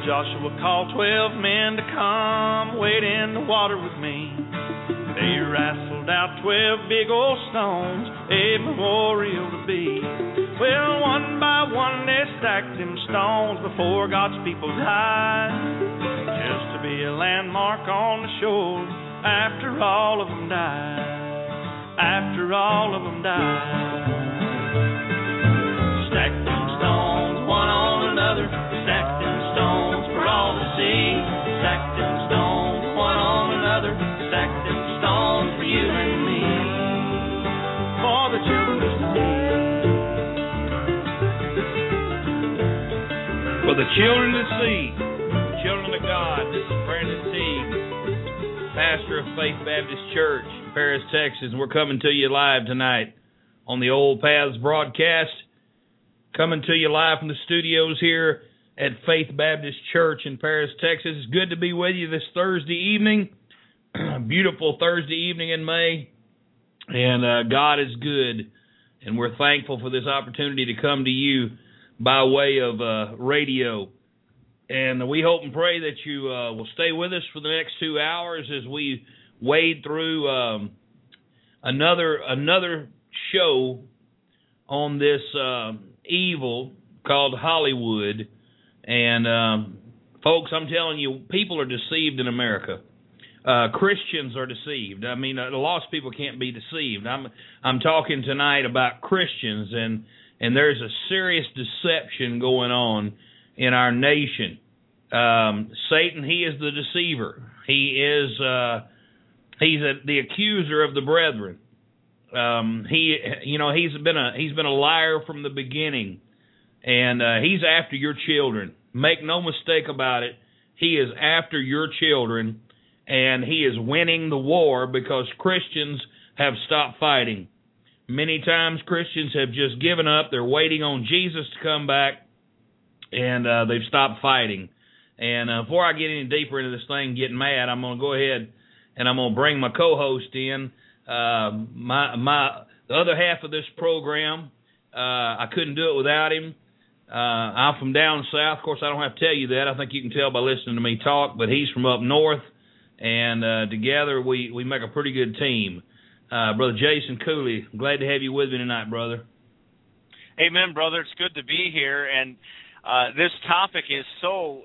Joshua called 12 men to come wade in the water with me. They wrestled out 12 big old stones, a memorial to be. Well, one by one they stacked them stones before God's people's eyes, just to be a landmark on the shore after all of them died. After all of them died. Stacked them stones one on another, stacked them stones for all to see. Stacked them stones one on another, stacked them stones for you and me, for the children to see. For the children to see, children of God. This is Brandon Teague, pastor of Faith Baptist Church in Paris, Texas. We're coming to you live tonight on the Old Paths broadcast. Coming to you live from the studios here at Faith Baptist Church in Paris, Texas. It's good to be with you this Thursday evening. Beautiful Thursday evening in May. And God is good. And we're thankful for this opportunity to come to you by way of radio. And we hope and pray that you will stay with us for the next 2 hours as we wade through another show on this evil called Hollywood. And folks, I'm telling you, people are deceived in America. Christians are deceived. I mean, the lost people can't be deceived. I'm talking tonight about Christians, and there's a serious deception going on in our nation. Satan, he is the deceiver. He is the accuser of the brethren. He's been a liar from the beginning, and he's after your children. Make no mistake about it. He is after your children, and he is winning the war because Christians have stopped fighting. Many times Christians have just given up. They're waiting on Jesus to come back, and they've stopped fighting. And before I get any deeper into this thing, getting mad, I'm going to go ahead and I'm going to bring my co-host in. The other half of this program, I couldn't do it without him. I'm from down south. Of course, I don't have to tell you that. I think you can tell by listening to me talk, but he's from up north, and together we make a pretty good team. Brother Jason Cooley, glad to have you with me tonight, brother. Amen, brother. It's good to be here, and this topic is so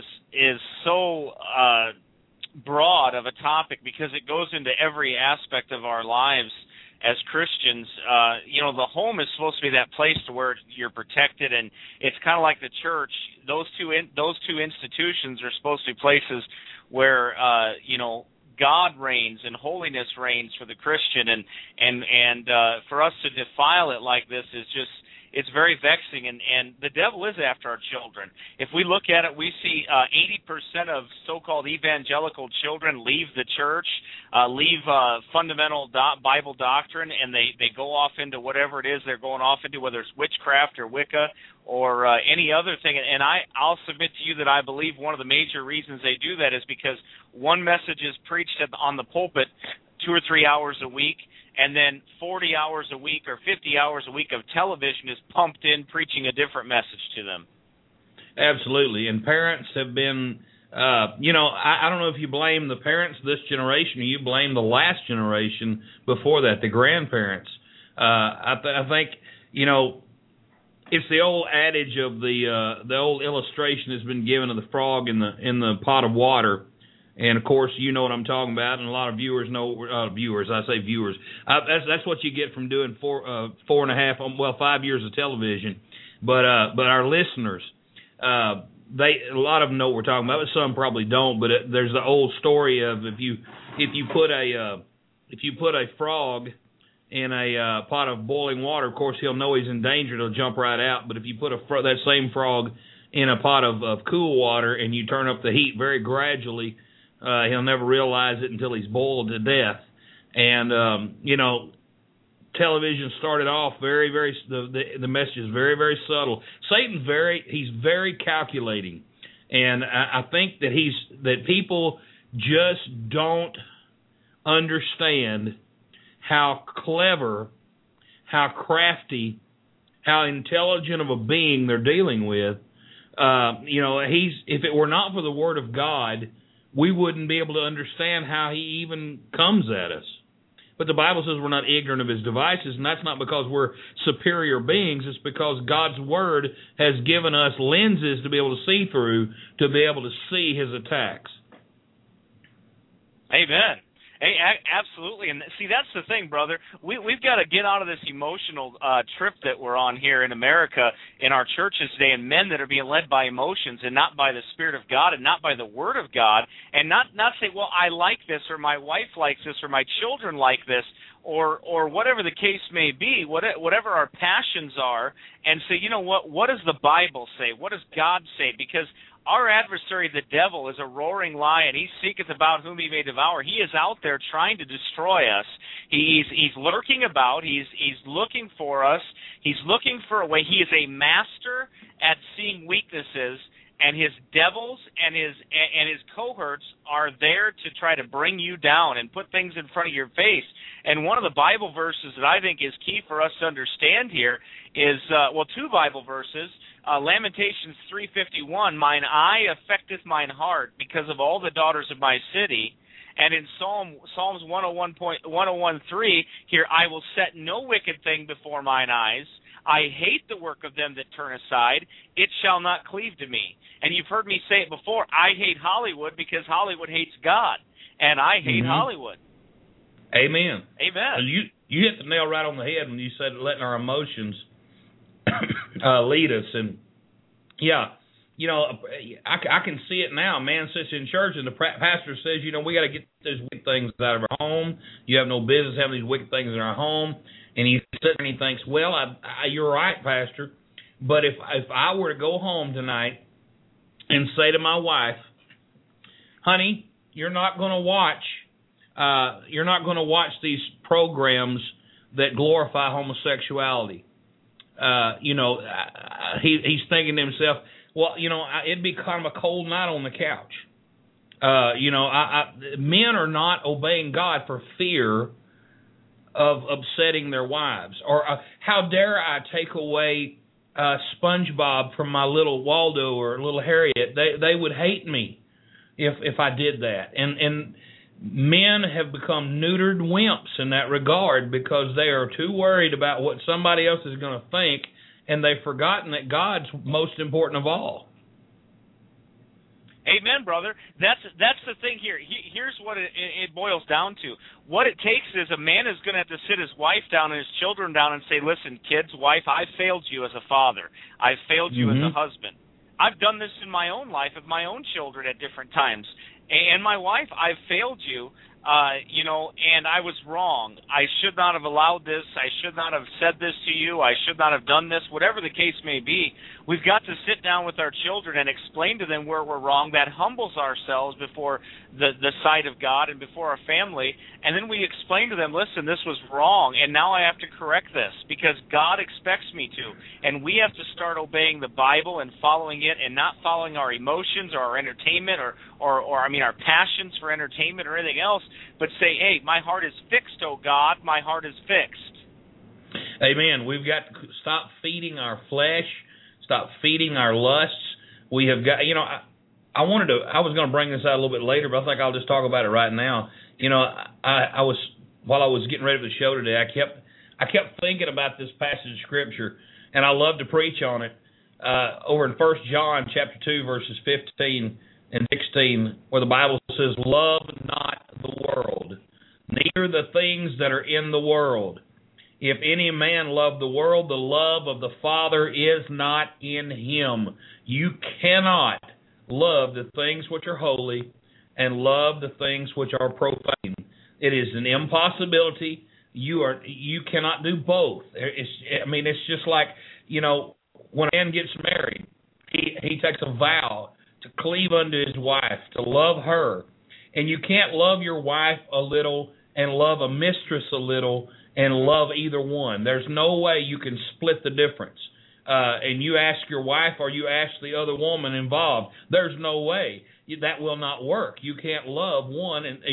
broad of a topic because it goes into every aspect of our lives as Christians. The home is supposed to be that place to where you're protected, and it's kind of like the church. Those two institutions are supposed to be places where God reigns and holiness reigns for the Christian, and for us to defile it like this is just, it's very vexing, and the devil is after our children. If we look at it, we see 80% of so-called evangelical children leave the church, leave fundamental Bible doctrine, and they go off into whatever it is they're going off into, whether it's witchcraft or Wicca or any other thing. And I'll submit to you that I believe one of the major reasons they do that is because one message is preached on the pulpit 2 or 3 hours a week, and then 40 hours a week or 50 hours a week of television is pumped in preaching a different message to them. Absolutely. And parents have been, I don't know if you blame the parents of this generation or you blame the last generation before that, the grandparents. I think, it's the old adage of the old illustration that's been given of the frog in the pot of water. And, of course, you know what I'm talking about, and a lot of viewers know, I say viewers. That's what you get from doing 5 years of television. But our listeners, a lot of them know what we're talking about, but some probably don't. But there's the old story of if you put a frog in a pot of boiling water, of course, he'll know he's in danger. He'll jump right out. But if you put that same frog in a pot of cool water and you turn up the heat very gradually, he'll never realize it until he's boiled to death. And, television started off very, very, the message is very, very subtle. Satan's he's very calculating. And I think that people just don't understand how clever, how crafty, how intelligent of a being they're dealing with If it were not for the Word of God, we wouldn't be able to understand how He even comes at us. But the Bible says we're not ignorant of His devices, and that's not because we're superior beings. It's because God's Word has given us lenses to be able to see through, to be able to see His attacks. Amen. Hey, absolutely. And see, that's the thing, brother. We've got to get out of this emotional trip that we're on here in America in our churches today, and men that are being led by emotions and not by the Spirit of God and not by the Word of God, and not say, well, I like this, or my wife likes this, or my children like this, or whatever the case may be, whatever our passions are, and say, you know what does the Bible say? What does God say? Because our adversary, the devil, is a roaring lion. He seeketh about whom he may devour. He is out there trying to destroy us. He's lurking about. He's looking for us. He's looking for a way. He is a master at seeing weaknesses, and his devils and his cohorts are there to try to bring you down and put things in front of your face. And one of the Bible verses that I think is key for us to understand here is, two Bible verses. Lamentations 3:51, mine eye affecteth mine heart because of all the daughters of my city. And in Psalms 101:3, here, I will set no wicked thing before mine eyes. I hate the work of them that turn aside. It shall not cleave to me. And you've heard me say it before. I hate Hollywood because Hollywood hates God. And I hate Hollywood. Amen. Amen. You hit the nail right on the head when you said letting our emotions lead us. And I can see it now. A man sits in church and the pastor says, we got to get those wicked things out of our home. You have no business having these wicked things in our home. And he sits there and he thinks, well, you're right, Pastor. But if I were to go home tonight and say to my wife, honey, you're not going to watch these programs that glorify homosexuality. He's thinking to himself, well, it'd be kind of a cold night on the couch. Men are not obeying God for fear of upsetting their wives. Or how dare I take away SpongeBob from my little Waldo or little Harriet? They would hate me if I did that. And men have become neutered wimps in that regard because they are too worried about what somebody else is going to think, and they've forgotten that God's most important of all. Amen, brother. That's the thing here. Here's what it boils down to. What it takes is a man is going to have to sit his wife down and his children down and say, listen, kids, wife, I failed you as a father. I failed you as a husband. I've done this in my own life with my own children at different times. And my wife, I've failed you, and I was wrong. I should not have allowed this. I should not have said this to you. I should not have done this. Whatever the case may be, we've got to sit down with our children and explain to them where we're wrong. That humbles ourselves before the sight of God and before our family. And then we explain to them, listen, this was wrong, and now I have to correct this because God expects me to. And we have to start obeying the Bible and following it and not following our emotions or our entertainment or our passions for entertainment or anything else, but say, hey, my heart is fixed, oh God, my heart is fixed. Amen. We've got to stop feeding our flesh, stop feeding our lusts. We have got, I was going to bring this out a little bit later, but I think I'll just talk about it right now. While I was getting ready for the show today, I kept thinking about this passage of Scripture, and I love to preach on it. Over in 1 John chapter 2, verses 15 and 16, where the Bible says, love not the world, neither the things that are in the world. If any man love the world, the love of the Father is not in him. You cannot love the things which are holy and love the things which are profane. It is an impossibility. You cannot do both. It's just like, when a man gets married, he takes a vow to cleave unto his wife, to love her. And you can't love your wife a little and love a mistress a little and love either one. There's no way you can split the difference. And you ask your wife or you ask the other woman involved, there's no way. That will not work. You can't love one, and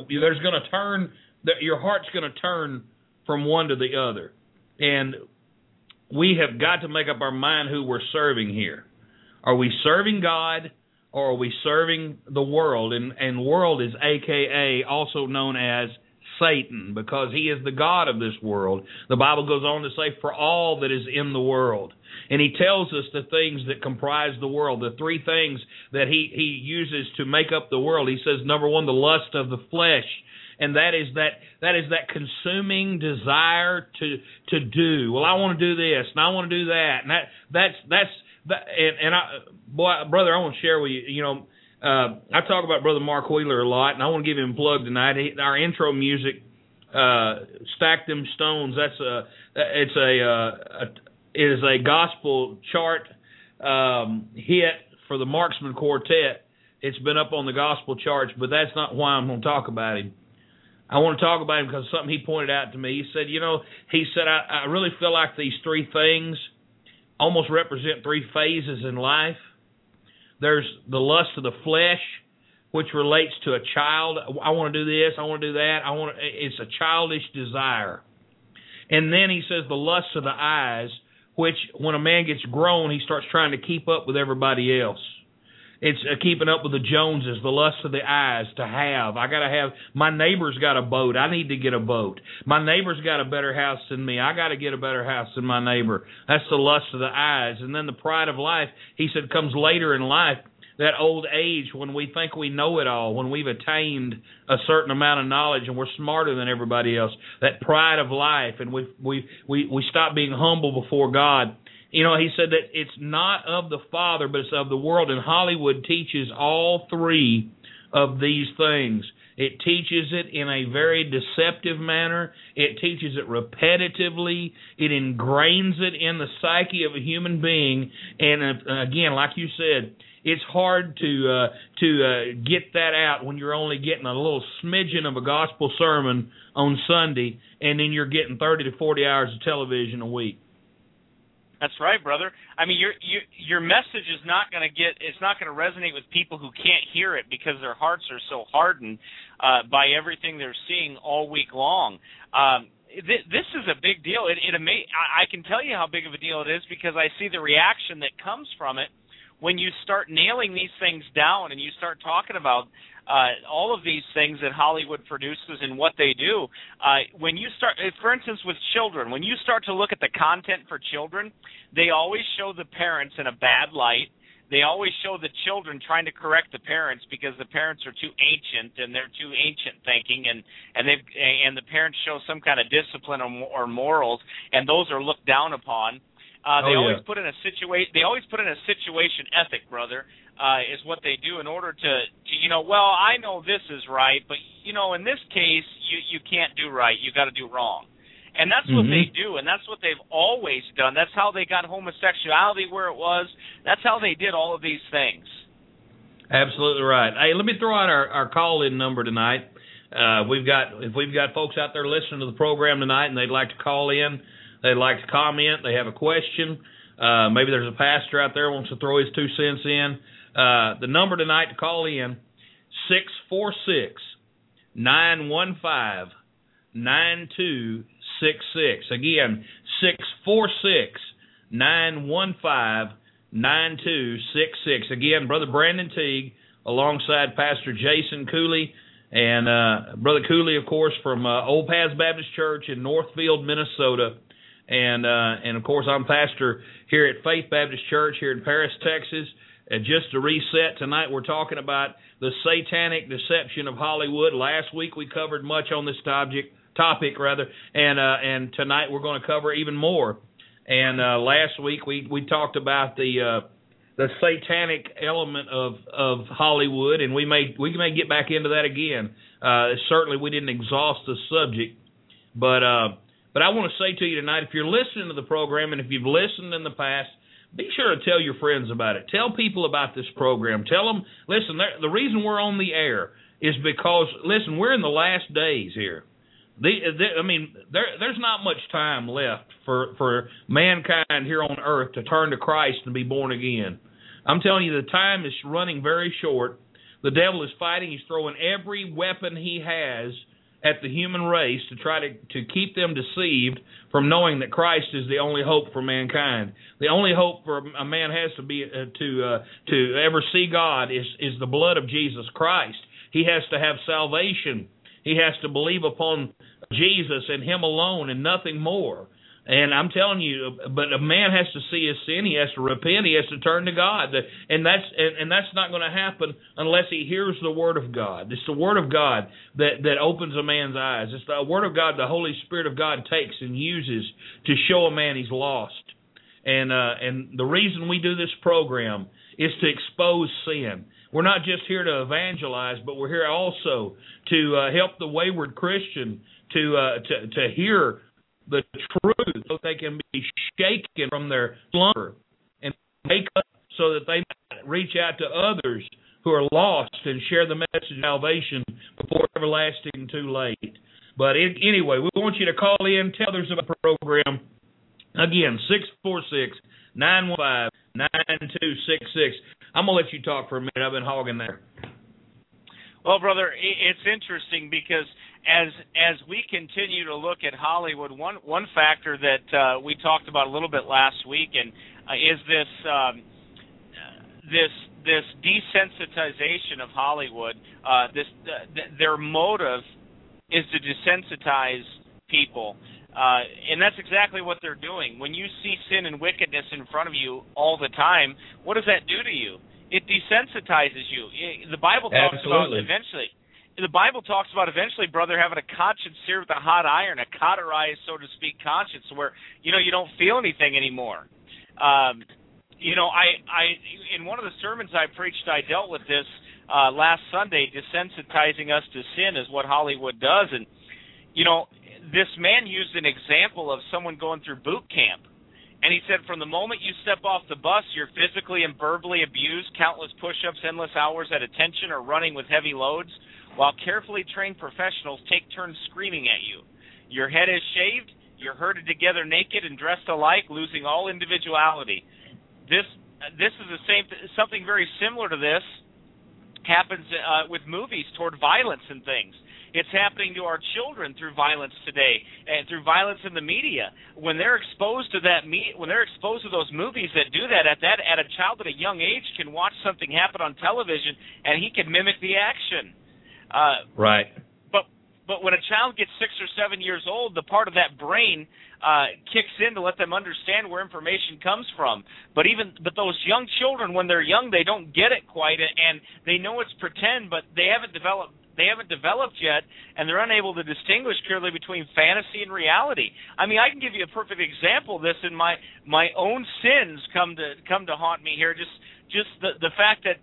your heart's going to turn from one to the other. And we have got to make up our mind who we're serving here. Are we serving God, or are we serving the world? And world is AKA, also known as Satan, because he is the god of this world. The Bible goes on to say, for all that is in the world. And he tells us the things that comprise the world, the three things that he uses to make up the world. He says, number one, the lust of the flesh. And that is that consuming desire to do. Well, I want to do this, and I want to do that. And brother, I want to share with you, you know, I talk about Brother Mark Wheeler a lot, and I want to give him a plug tonight. Our intro music, Stack Them Stones, it is a gospel chart hit for the Marksman Quartet. It's been up on the gospel charts, but that's not why I'm going to talk about him. I want to talk about him because something he pointed out to me. He said, I really feel like these three things almost represent three phases in life. There's the lust of the flesh, which relates to a child. I want to do this, I want to do that. It's a childish desire. And then he says the lust of the eyes, which when a man gets grown, he starts trying to keep up with everybody else. It's keeping up with the Joneses, the lust of the eyes, to have. I got to have, my neighbor's got a boat. I need to get a boat. My neighbor's got a better house than me. I got to get a better house than my neighbor. That's the lust of the eyes. And then the pride of life, he said, comes later in life. That old age when we think we know it all, when we've attained a certain amount of knowledge and we're smarter than everybody else. That pride of life, and we stop being humble before God. You know, he said that it's not of the Father, but it's of the world. And Hollywood teaches all three of these things. It teaches it in a very deceptive manner. It teaches it repetitively. It ingrains it in the psyche of a human being. And again, like you said, it's hard to get that out when you're only getting a little smidgen of a gospel sermon on Sunday, and then you're getting 30 to 40 hours of television a week. That's right, brother. I mean, your message is not going to resonate with people who can't hear it because their hearts are so hardened by everything they're seeing all week long. This is a big deal. I can tell you how big of a deal it is because I see the reaction that comes from it when you start nailing these things down and you start talking about all of these things that Hollywood produces and what they do. When you start, for instance, with children, when you start to look at the content for children, they always show the parents in a bad light. They always show the children trying to correct the parents because the parents are too ancient and they're too ancient thinking, and the parents show some kind of discipline or morals, and those are looked down upon. They always put in a situation ethic, brother, is what they do in order to well, I know this is right, but in this case you can't do right. You got to do wrong. And that's what they do, and that's what they've always done. That's how they got homosexuality where it was. That's how they did all of these things. Absolutely right. Hey, let me throw out our call-in number tonight. If we've got folks out there listening to the program tonight and they'd like to call in, they'd like to comment, they have a question, maybe there's a pastor out there who wants to throw his 2 cents in. The number tonight to call in, 646-915-9266. Again, 646-915-9266. Again, Brother Brandon Teague alongside Pastor Jason Cooley. And Brother Cooley, of course, from Old Paths Baptist Church in Northfield, Minnesota. And of course, I'm pastor here at Faith Baptist Church here in Paris, Texas. And just to reset, tonight we're talking about the satanic deception of Hollywood. Last week we covered much on this topic, and tonight we're going to cover even more. And last week we talked about the satanic element of Hollywood, and we may get back into that again. Certainly we didn't exhaust the subject, but I want to say to you tonight, if you're listening to the program and if you've listened in the past, be sure to tell your friends about it. Tell people about this program. Tell them, listen, the reason we're on the air is because, listen, we're in the last days here. There's not much time left for mankind here on earth to turn to Christ and be born again. I'm telling you, the time is running very short. The devil is fighting. He's throwing every weapon he has at the human race to try to keep them deceived from knowing that Christ is the only hope for mankind. The only hope for a man has to be to ever see God is the blood of Jesus Christ. He has to have salvation. He has to believe upon Jesus and Him alone and nothing more. And I'm telling you, but a man has to see his sin. He has to repent. He has to turn to God, and that's not going to happen unless he hears the Word of God. It's the Word of God that opens a man's eyes. It's the Word of God the Holy Spirit of God takes and uses to show a man he's lost. And the reason we do this program is to expose sin. We're not just here to evangelize, but we're here also to help the wayward Christian to hear the truth, so they can be shaken from their slumber and wake up, so that they might reach out to others who are lost and share the message of salvation before it's everlasting too late. But anyway, we want you to call in, tell others about the program. Again, 646-915-9266. I'm going to let you talk for a minute. I've been hogging there. Well, brother, it's interesting because as we continue to look at Hollywood, one factor that we talked about a little bit last week, and is this desensitization of Hollywood. Their motive is to desensitize people, and that's exactly what they're doing. When you see sin and wickedness in front of you all the time, what does that do to you? It desensitizes you. The Bible talks about eventually. The Bible talks about eventually, brother, having a conscience seared with a hot iron, a cauterized, so to speak, conscience, where you don't feel anything anymore. I in one of the sermons I preached, I dealt with this last Sunday. Desensitizing us to sin is what Hollywood does, and this man used an example of someone going through boot camp. And he said, from the moment you step off the bus, you're physically and verbally abused, countless push-ups, endless hours at attention, or running with heavy loads, while carefully trained professionals take turns screaming at you. Your head is shaved, you're herded together naked and dressed alike, losing all individuality. This is the same. Something very similar to this happens with movies toward violence and things. It's happening to our children through violence today, and through violence in the media. When they're exposed to when they're exposed to those movies that do that, at a child at a young age can watch something happen on television, and he can mimic the action. Right. But when a child gets 6 or 7 years old, the part of that brain kicks in to let them understand where information comes from. But those young children, when they're young, they don't get it quite, and they know it's pretend, but they haven't developed yet, and they're unable to distinguish clearly between fantasy and reality. I mean, I can give you a perfect example of this. In my own sins come to haunt me here. Just the fact that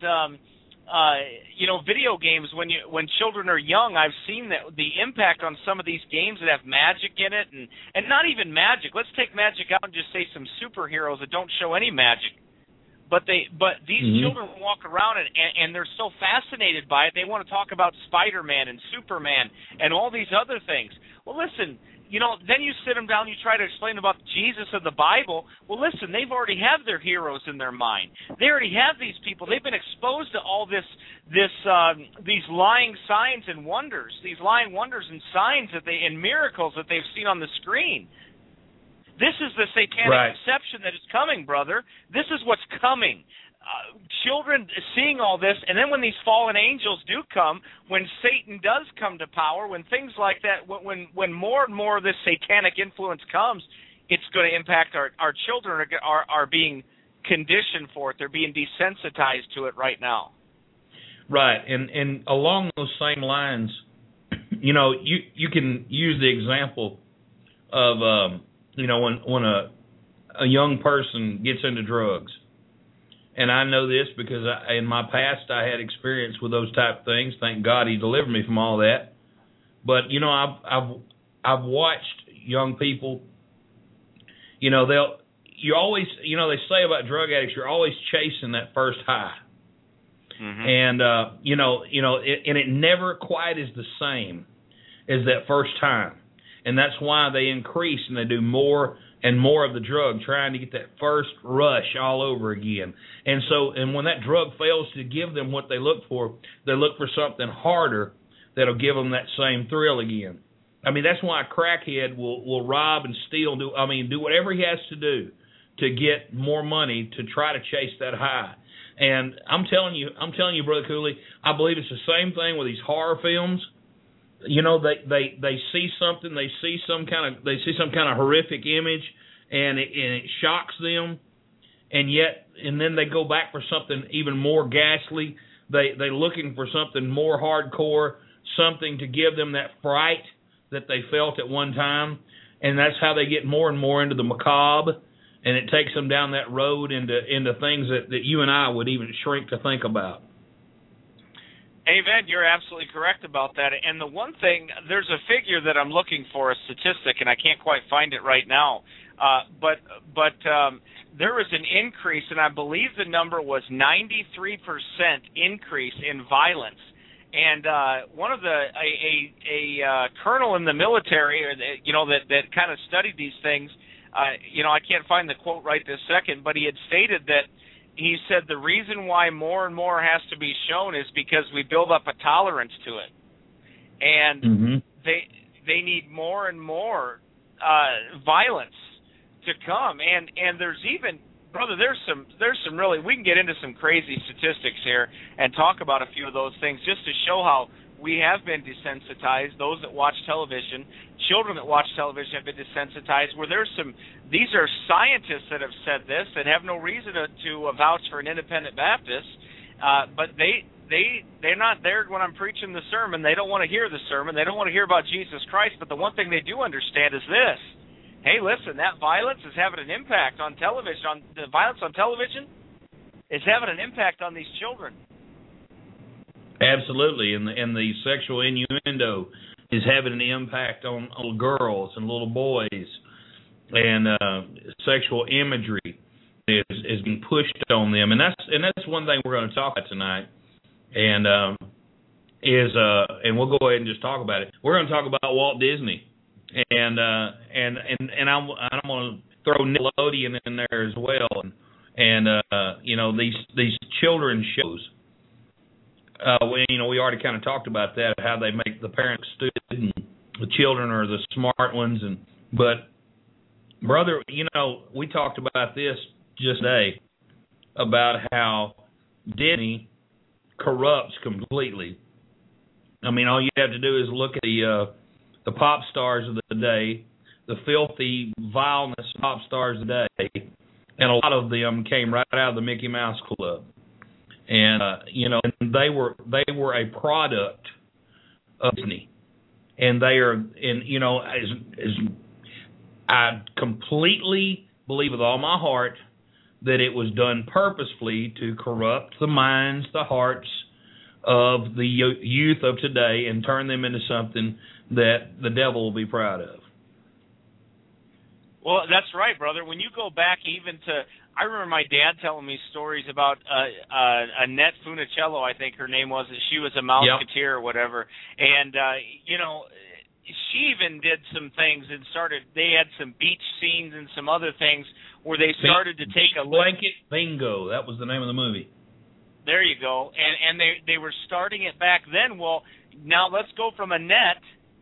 video games, when children are young, I've seen that the impact on some of these games that have magic in it, and not even magic. Let's take magic out and just say some superheroes that don't show any magic. But these children walk around and they're so fascinated by it, they want to talk about Spider-Man and Superman and all these other things. Well, listen, then you sit them down, you try to explain about Jesus of the Bible. Well, listen, they've already have their heroes in their mind. They already have these people. They've been exposed to all these lying signs and wonders, these lying wonders and signs and miracles that they've seen on the screen. This is the satanic deception that is coming, brother. This is what's coming. Children seeing all this, and then when these fallen angels do come, when Satan does come to power, when things like that, when more and more of this satanic influence comes, it's going to impact our children are being conditioned for it. They're being desensitized to it right now. Right, and along those same lines, you can use the example of when a young person gets into drugs. And I know this because in my past I had experience with those type of things. Thank God He delivered me from all that. But I've watched young people. They say about drug addicts, you're always chasing that first high. Mm-hmm. And it never quite is the same as that first time. And that's why they increase and they do more and more of the drug, trying to get that first rush all over again. And when that drug fails to give them what they look for something harder that'll give them that same thrill again. I mean, that's why a crackhead will rob and steal, do whatever he has to do to get more money to try to chase that high. And I'm telling you, Brother Cooley, I believe it's the same thing with these horror films. You know, they see something, they see some kind of horrific image, and it shocks them, and then they go back for something even more ghastly. They're looking for something more hardcore, something to give them that fright that they felt at one time, and that's how they get more and more into the macabre, and it takes them down that road into things that you and I would even shrink to think about. Amen. You're absolutely correct about that. And the one thing, there's a figure that I'm looking for, a statistic, and I can't quite find it right now. But there was an increase, and I believe the number was 93% increase in violence. And one of a colonel in the military, that kind of studied these things. I can't find the quote right this second, but he had stated that. He said the reason why more and more has to be shown is because we build up a tolerance to it, and they need more and more violence to come. And there's even, brother, there's some really, we can get into some crazy statistics here and talk about a few of those things just to show how we have been desensitized. Those that watch television, children that watch television have been desensitized. These are scientists that have said this that have no reason to vouch for an independent Baptist, but they're not there when I'm preaching the sermon. They don't want to hear the sermon. They don't want to hear about Jesus Christ. But the one thing they do understand is this: hey, listen, that violence is having an impact on television. The violence on television is having an impact on these children. Absolutely, and the sexual innuendo is having an impact on little girls and little boys, and sexual imagery is being pushed on them, and that's one thing we're going to talk about tonight, and we'll go ahead and just talk about it. We're going to talk about Walt Disney, and I'm going to throw Nickelodeon in there as well, and these children's shows. We already kind of talked about that, how they make the parents stupid and the children are the smart ones. But, brother, we talked about this just today, about how Disney corrupts completely. I mean, all you have to do is look at the pop stars of the day, the filthy vileness of pop stars of the day, and a lot of them came right out of the Mickey Mouse Club. And and they were a product of Disney, and they are, as I completely believe with all my heart that it was done purposefully to corrupt the minds, the hearts of the youth of today, and turn them into something that the devil will be proud of. Well, that's right, brother. When you go back even to, I remember my dad telling me stories about Annette Funicello, I think her name was. She was a Mouseketeer or whatever. And, she even did some things and they had some beach scenes and some other things where they started to take a look. Blanket Bingo, that was the name of the movie. There you go. And they were starting it back then. Well, now let's go from Annette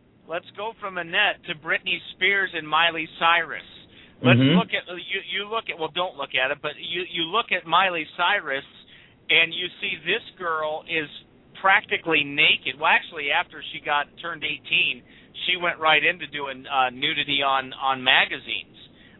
to Britney Spears and Miley Cyrus. Let's look at don't look at it, but you look at Miley Cyrus and you see this girl is practically naked. Well, actually, after she turned 18, she went right into doing nudity on magazines.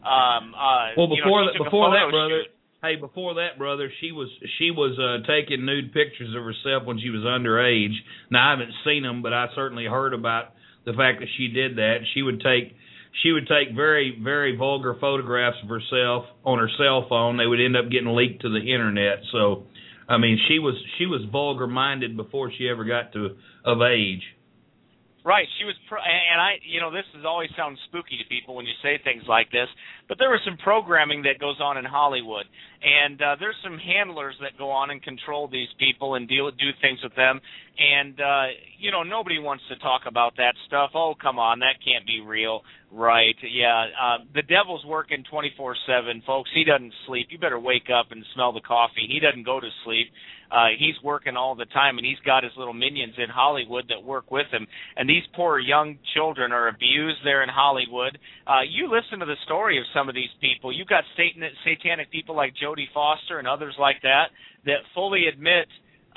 Before that, brother, she was taking nude pictures of herself when she was underage. Now I haven't seen them, but I certainly heard about the fact that she did that. She would take very, very vulgar photographs of herself on her cell phone. They would end up getting leaked to the internet. So, I mean, she was vulgar minded before she ever got of age. Right, she was, this always sounds spooky to people when you say things like this, but there was some programming that goes on in Hollywood, and there's some handlers that go on and control these people and do things with them, and, nobody wants to talk about that stuff. Oh, come on, that can't be real. Right, yeah, the devil's working 24/7, folks. He doesn't sleep. You better wake up and smell the coffee. He doesn't go to sleep. he's working all the time, and he's got his little minions in Hollywood that work with him. And these poor young children are abused there in Hollywood. You listen to the story of some of these people. You've got satanic people like Jodie Foster and others like that fully admit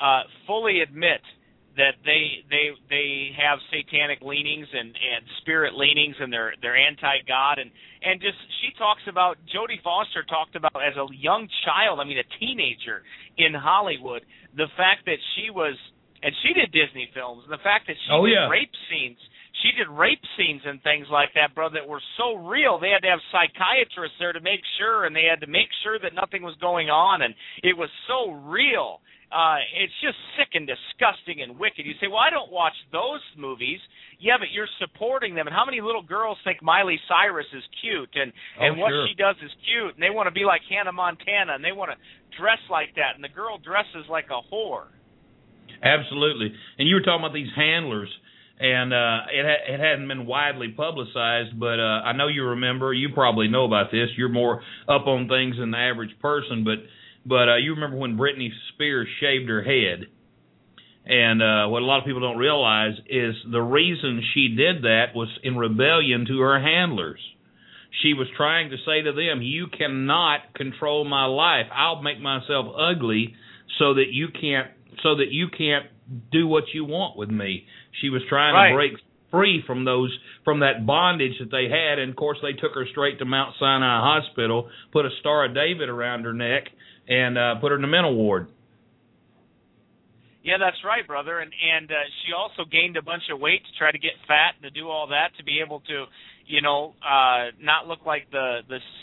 that they have satanic leanings and spirit leanings, and they're anti-God, and just she talks about, Jodie Foster talked about as a young child, I mean a teenager in Hollywood, the fact that she did Disney films, and the fact that she did rape scenes. She did rape scenes and things like that, brother, that were so real. They had to have psychiatrists there to make sure, and they had to make sure that nothing was going on, and it was so real. It's just sick and disgusting and wicked. You say, well, I don't watch those movies. Yeah, but you're supporting them. And how many little girls think Miley Cyrus is cute and what she does is cute, and they want to be like Hannah Montana, and they want to dress like that, and the girl dresses like a whore. Absolutely. And you were talking about these handlers, and it hadn't been widely publicized, but I know you remember. You probably know about this. You're more up on things than the average person, but you remember when Britney Spears shaved her head. And what a lot of people don't realize is the reason she did that was in rebellion to her handlers. She was trying to say to them, you cannot control my life. I'll make myself ugly so that you can't do what you want with me. She was trying to break free from that bondage that they had, and of course they took her straight to Mount Sinai Hospital, put a Star of David around her neck, and put her in the mental ward. Yeah, that's right, brother. And she also gained a bunch of weight to try to get fat and to do all that to be able to, not look like the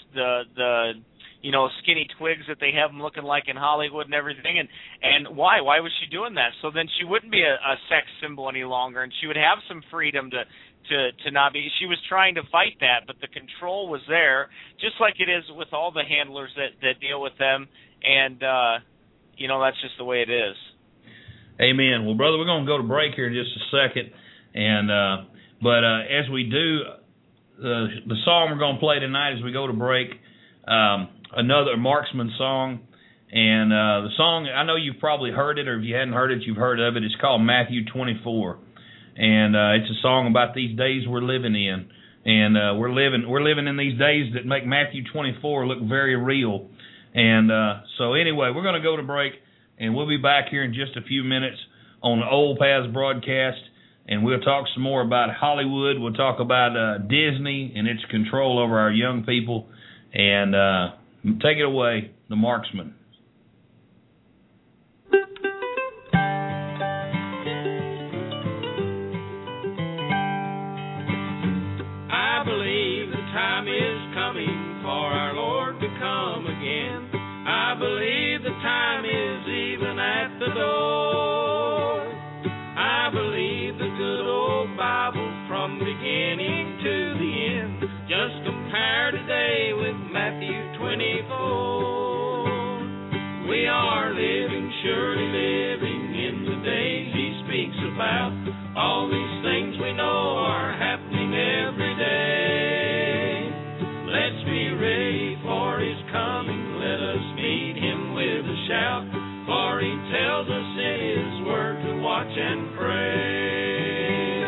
skinny twigs that they have them looking like in Hollywood and everything. And why? Why was she doing that? So then she wouldn't be a sex symbol any longer, and she would have some freedom to not be. She was trying to fight that, but the control was there, just like it is with all the handlers that deal with them. And, that's just the way it is. Amen. Well, brother, we're going to go to break here in just a second. And but as we do, the song we're going to play tonight as we go to break, another Marksman song. And the song, I know you've probably heard it, or if you hadn't heard it, you've heard of it. It's called Matthew 24. And it's a song about these days we're living in. And we're living in these days that make Matthew 24 look very real. And so anyway, we're going to go to break, and we'll be back here in just a few minutes on the Old Paths broadcast, and we'll talk some more about Hollywood. We'll talk about Disney and its control over our young people. And take it away, the Marksman. I believe the time is coming for our Lord to come again. I believe the time is even at the door. I believe the good old Bible from beginning to the end. Just compare today with Matthew 24. We are living, surely living in the days he speaks about. All these things we know are happening every day. Let's be ready for his coming. Let us meet him with a shout, for he tells us in his word to watch and pray.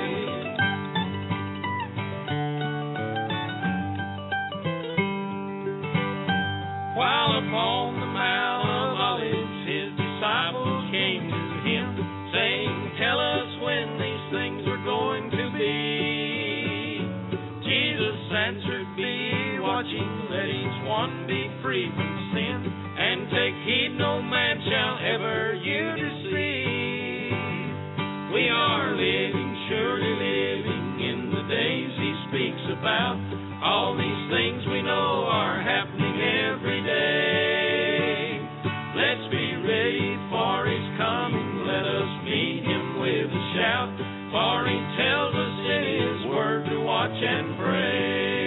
While upon the Mount of Olives his disciples came to him, saying, tell us when these things are going to be. Jesus answered, be ye watching, let each one be free from sin, and take heed no man shall ever you deceive. We are living, surely living in the days he speaks about. All these things we know are happening every day. Let's be ready for his coming. Let us meet him with a shout, for he tells us in his word to watch and pray.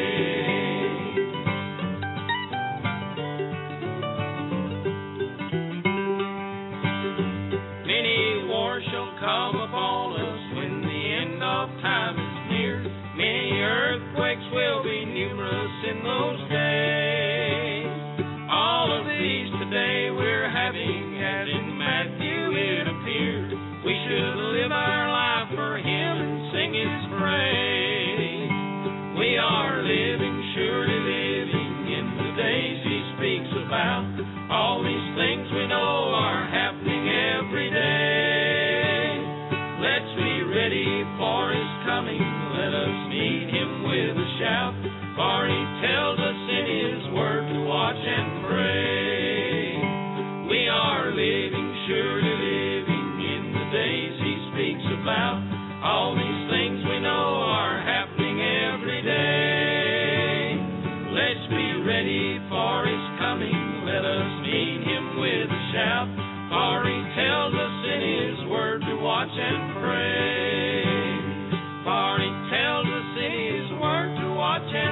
Many wars shall come upon us when the end of time is near. Many earthquakes will be numerous in those days. All of these today we're having, as in Matthew ready for his coming. Let us meet him with a shout, for he tells us in his word to watch and pray. We are living, surely living in the days he speaks about. All these things we know are happening every day. Let's be ready for his coming. Let us meet him with a shout, for he tells us in his word to watch and pray. For he tells us in his word to watch and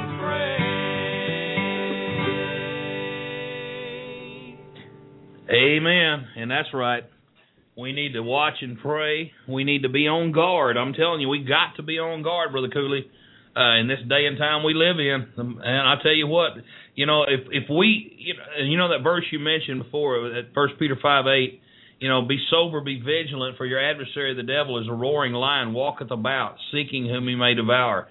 pray. Amen. And that's right. We need to watch and pray. We need to be on guard. I'm telling you, we got to be on guard, Brother Cooley, in this day and time we live in. And I tell you what, if we, that verse you mentioned before, at 1 Peter 5:8, be sober, be vigilant, for your adversary the devil is a roaring lion, walketh about, seeking whom he may devour.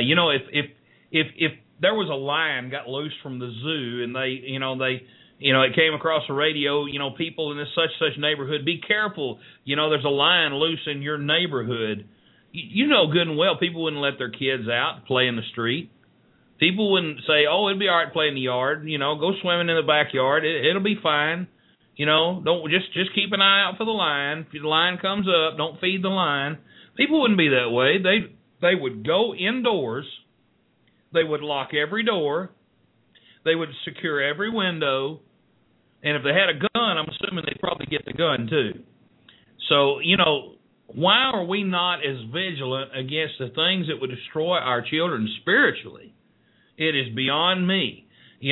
If there was a lion got loose from the zoo, and it came across the radio, people in this such neighborhood, be careful, there's a lion loose in your neighborhood. You know good and well people wouldn't let their kids out play in the street. People wouldn't say, oh, it'd be all right to play in the yard, go swimming in the backyard, it'll be fine. Don't just keep an eye out for the lion. If the lion comes up, don't feed the lion. People wouldn't be that way. They would go indoors. They would lock every door. They would secure every window. And if they had a gun, I'm assuming they'd probably get the gun too. So, why are we not as vigilant against the things that would destroy our children spiritually? It is beyond me.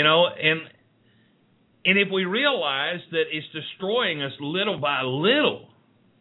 And if we realize that it's destroying us little by little,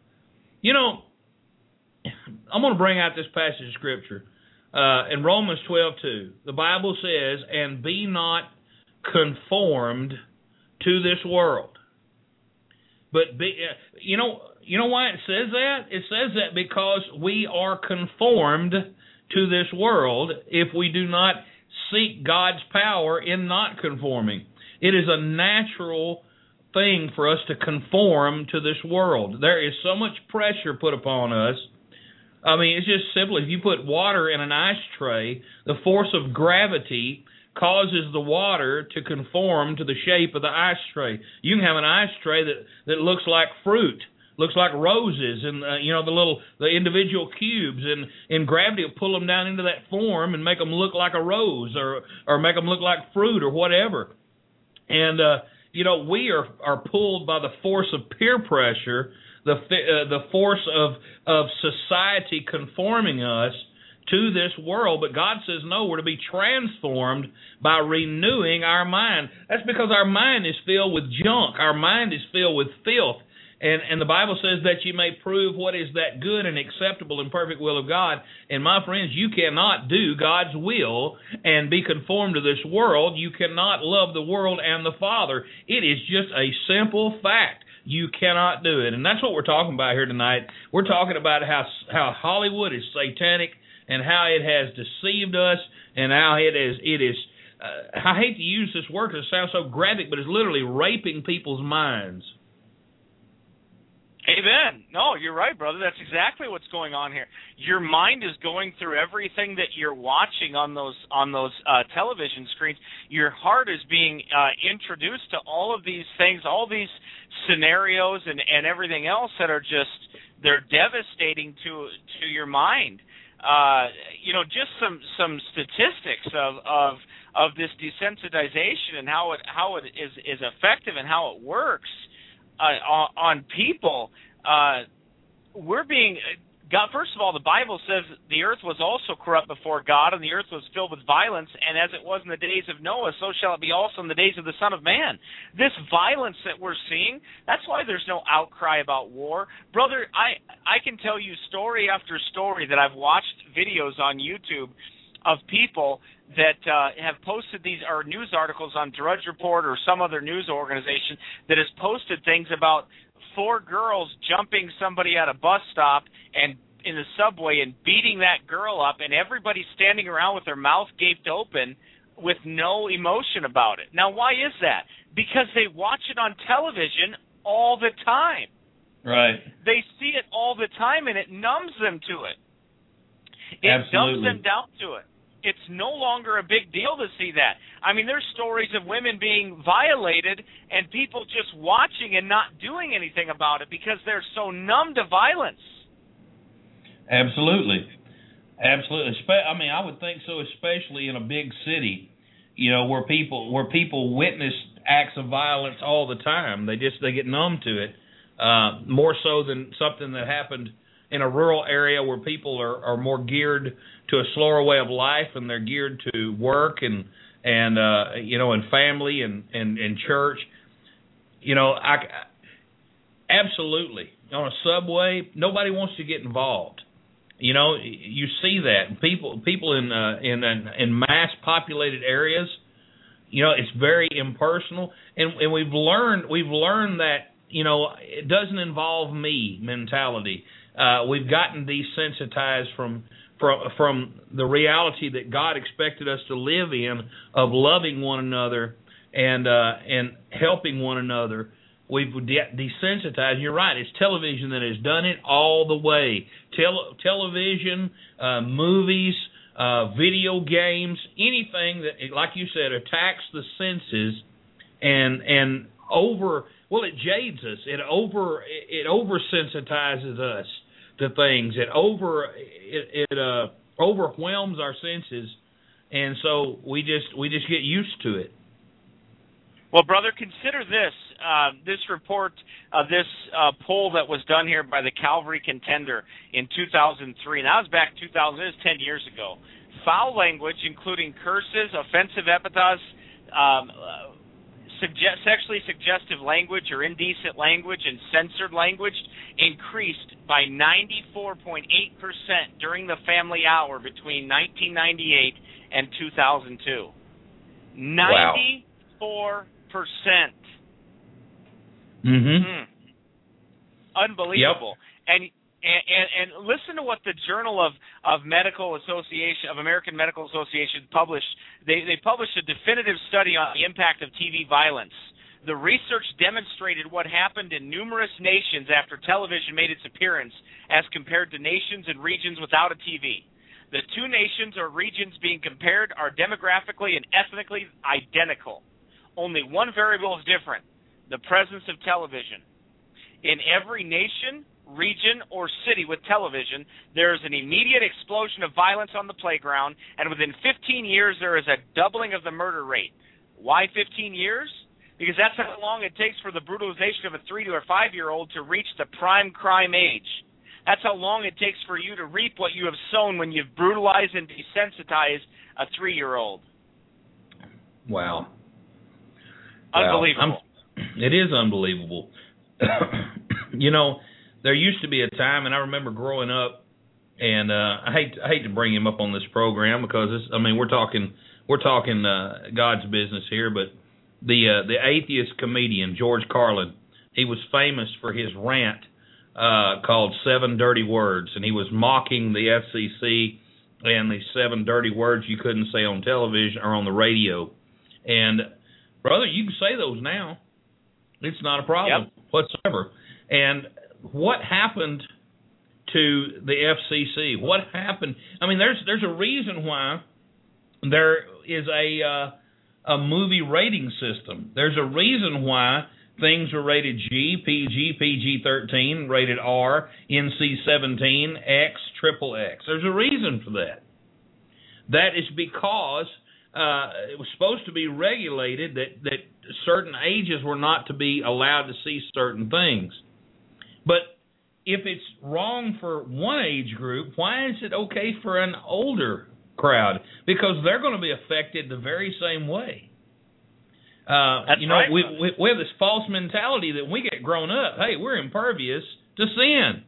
I'm going to bring out this passage of Scripture. In Romans 12:2, the Bible says, and be not conformed to this world. But you know why it says that? It says that because we are conformed to this world if we do not seek God's power in not conforming. It is a natural thing for us to conform to this world. There is so much pressure put upon us. I mean, it's just simple. If you put water in an ice tray, the force of gravity causes the water to conform to the shape of the ice tray. You can have an ice tray that looks like fruit, looks like roses, and the individual cubes, and gravity will pull them down into that form and make them look like a rose or make them look like fruit or whatever. And we are pulled by the force of peer pressure, the force of society conforming us to this world. But God says, no, we're to be transformed by renewing our mind. That's because our mind is filled with junk. Our mind is filled with filth. And the Bible says that you may prove what is that good and acceptable and perfect will of God. And my friends, you cannot do God's will and be conformed to this world. You cannot love the world and the Father. It is just a simple fact. You cannot do it. And that's what we're talking about here tonight. We're talking about how Hollywood is satanic and how it has deceived us and how it is. I hate to use this word because it sounds so graphic, but it's literally raping people's minds. Amen. No, you're right, brother. That's exactly what's going on here. Your mind is going through everything that you're watching on those television screens. Your heart is being introduced to all of these things, all these scenarios, and everything else that are they're devastating to your mind. Just some statistics of this desensitization and how it is effective and how it works. On people, we're being God. First of all, the Bible says the earth was also corrupt before God, and the earth was filled with violence. And as it was in the days of Noah, so shall it be also in the days of the Son of Man. This violence that we're seeing, that's why there's no outcry about war, brother. I can tell you story after story that I've watched videos on YouTube of people that have posted these or news articles on Drudge Report or some other news organization that has posted things about 4 girls jumping somebody at a bus stop and in the subway and beating that girl up, and everybody standing around with their mouth gaped open with no emotion about it. Now, why is that? Because they watch it on television all the time. Right. They see it all the time, and it numbs them to it. It Absolutely. dumbs them down to it. It's no longer a big deal to see that. I mean, there's stories of women being violated and people just watching and not doing anything about it because they're so numb to violence. Absolutely. Absolutely. I mean, I would think so, especially in a big city, you know, where people witness acts of violence all the time. They get numb to it, more so than something that happened in a rural area where people are more geared to a slower way of life, and they're geared to work and you know, and family and church. You know, absolutely, on a subway, nobody wants to get involved. You know, you see that people in mass populated areas. You know, it's very impersonal, and we've learned that, you know, it doesn't involve me mentality. We've gotten desensitized from the reality that God expected us to live in, of loving one another and helping one another. We've desensitized. You're right. It's television that has done it all the way. Television, movies, video games, anything that, like you said, attacks the senses and it jades us. It oversensitizes us to things. It overwhelms our senses, and so we just get used to it. Well, brother, consider this. This report, this poll that was done here by the Calvary Contender in 2003. Now, that was back 2000. It was 10 years ago. Foul language, including curses, offensive epithets, sexually suggestive language or indecent language, and censored language, increased by 94.8% during the family hour between 1998 and 2002. 94%. Unbelievable. Yep. And listen to what the Journal of American Medical Association published. They published a definitive study on the impact of TV violence. The research demonstrated what happened in numerous nations after television made its appearance as compared to nations and regions without a TV. The two nations or regions being compared are demographically and ethnically identical. Only one variable is different: the presence of television. In every nation, region, or city with television, there is an immediate explosion of violence on the playground, and within 15 years, there is a doubling of the murder rate. Why 15 years? Because that's how long it takes for the brutalization of a 3 to a 5-year-old to reach the prime crime age. That's how long it takes for you to reap what you have sown when you've brutalized and desensitized a 3-year-old. Wow. Unbelievable. It is unbelievable. You know, there used to be a time, and I remember growing up, and I hate to bring him up on this program because we're talking God's business here, but the atheist comedian George Carlin, he was famous for his rant called 7 Dirty Words, and he was mocking the FCC and the 7 dirty words you couldn't say on television or on the radio. And brother, you can say those now. It's not a problem whatsoever. And what happened to the FCC? What happened? I mean, there's a reason why there is a movie rating system. There's a reason why things are rated G, PG, PG-13, rated R, NC-17, X, XXX. There's a reason for that. That is because it was supposed to be regulated that certain ages were not to be allowed to see certain things. But if it's wrong for one age group, why is it okay for an older crowd? Because they're going to be affected the very same way. That's right. We have this false mentality that when we get grown up, hey, we're impervious to sin.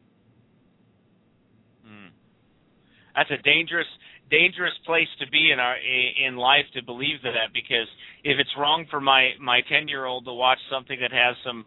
That's a dangerous place to be in life, to believe that, because if it's wrong for my 10-year-old to watch something that has some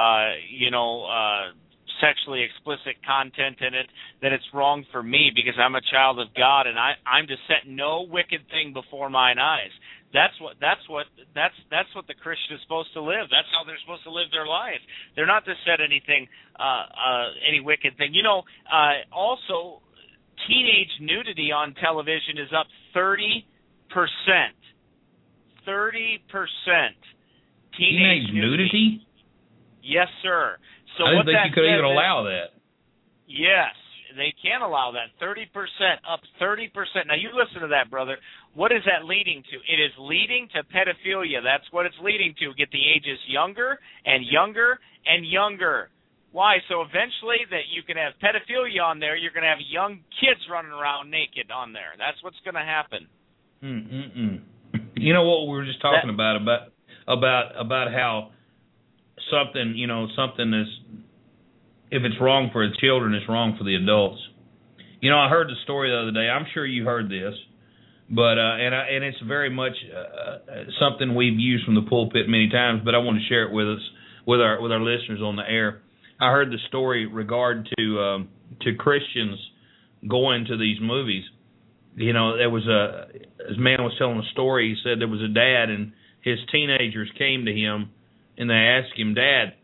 sexually explicit content in it, then it's wrong for me because I'm a child of God, and I'm to set no wicked thing before mine eyes. That's what the Christian is supposed to live. That's how they're supposed to live their life. They're not to set anything, any wicked thing. Also, teenage nudity on television is up 30%. 30%. Teenage nudity? Yes, sir. So I didn't think you could even allow that. Yes, they can allow that. 30%, up 30%. Now, you listen to that, brother. What is that leading to? It is leading to pedophilia. That's what it's leading to. Get the ages younger and younger and younger. Why? So eventually that you can have pedophilia on there, you're going to have young kids running around naked on there. That's what's going to happen. You know what we were just talking about how something is, if it's wrong for the children, it's wrong for the adults. I heard the story the other day. I'm sure you heard this, but and it's very much something we've used from the pulpit many times. But I want to share it with our listeners on the air. I heard the story regard to Christians going to these movies. There was this man was telling a story. He said there was a dad and his teenagers came to him and they asked him, "Dad,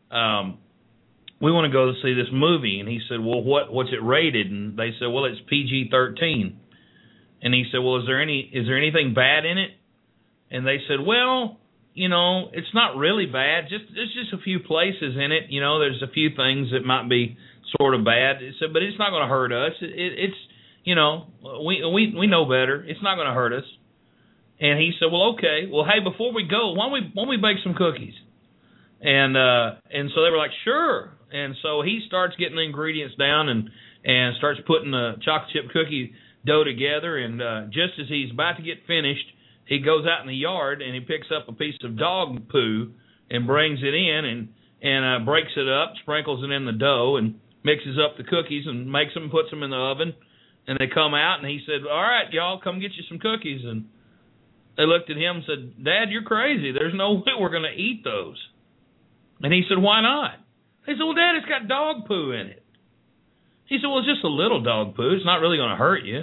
we want to go to see this movie." And he said, "Well, what's it rated?" And they said, "Well, it's PG-13." And he said, "Well, is there anything bad in it?" And they said, "Well, it's not really bad. There's just a few places in it. There's a few things that might be sort of bad." He said, "But it's not going to hurt us. It's we know better. It's not going to hurt us." And he said, "Well, okay. Well, hey, before we go, why don't we bake some cookies?" And so they were like, "Sure." And so he starts getting the ingredients down and starts putting the chocolate chip cookie dough together. And just as he's about to get finished, he goes out in the yard and he picks up a piece of dog poo and brings it in and breaks it up, sprinkles it in the dough, and mixes up the cookies and makes them, puts them in the oven. And they come out, and he said, "All right, y'all, come get you some cookies." And they looked at him and said, "Dad, you're crazy. There's no way we're going to eat those." And he said, "Why not?" They said, "Well, Dad, it's got dog poo in it." He said, "Well, it's just a little dog poo. It's not really going to hurt you.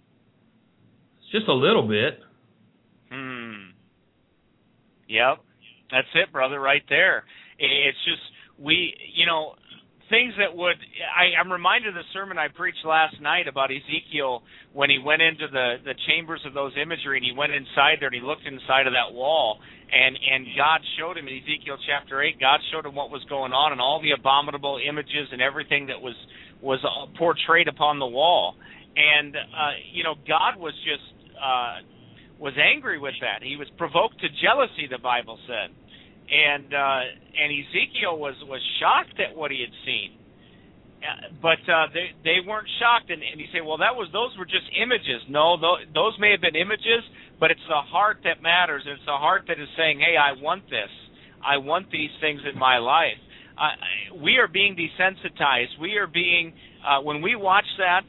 It's just a little bit." Yep. That's it, brother, right there. It's just, things that would, I'm reminded of the sermon I preached last night about Ezekiel when he went into the chambers of those imagery and he went inside there and he looked inside of that wall and God showed him in Ezekiel chapter 8, God showed him what was going on and all the abominable images and everything that was portrayed upon the wall. And, God was just, was angry with that. He was provoked to jealousy, the Bible said. And Ezekiel was shocked at what he had seen, but they weren't shocked. And he said, "Well, those were just images." No, those may have been images, but it's the heart that matters. And it's the heart that is saying, "Hey, I want this. I want these things in my life." We are being desensitized. We are being when we watch that.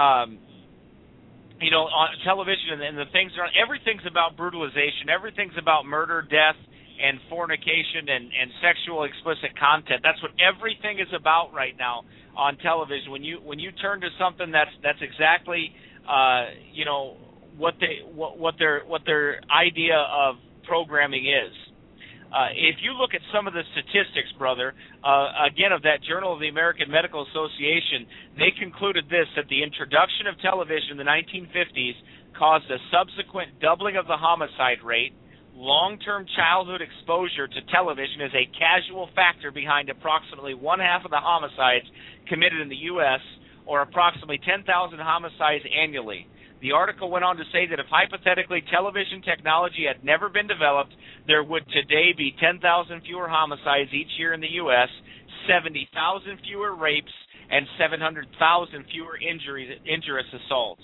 On television and the things are, everything's about brutalization. Everything's about murder, death, and fornication and sexual explicit content. That's what everything is about right now on television. When you turn to something that's exactly what their idea of programming is. If you look at some of the statistics, brother, again of that Journal of the American Medical Association, they concluded this, that the introduction of television in the 1950s caused a subsequent doubling of the homicide rate. Long-term childhood exposure to television is a casual factor behind approximately one-half of the homicides committed in the U.S., or approximately 10,000 homicides annually. The article went on to say that if hypothetically television technology had never been developed, there would today be 10,000 fewer homicides each year in the U.S., 70,000 fewer rapes, and 700,000 fewer injurious assaults.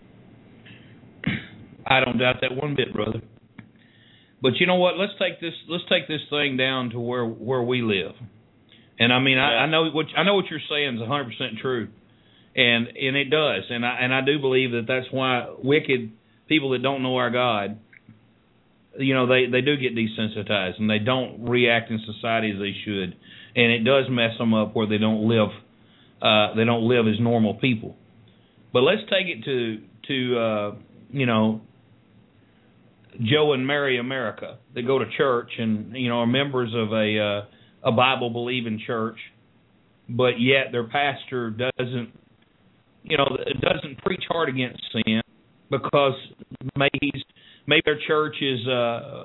I don't doubt that one bit, brother. But you know what? Let's take this thing down to where we live. And I mean, I know what you're saying is 100% true, and it does. And I do believe that's why wicked people that don't know our God, they do get desensitized and they don't react in society as they should, and it does mess them up where they don't live as normal people. But let's take it to Joe and Mary America that go to church and, you know, are members of a Bible-believing church, but yet their pastor doesn't preach hard against sin because maybe their church is a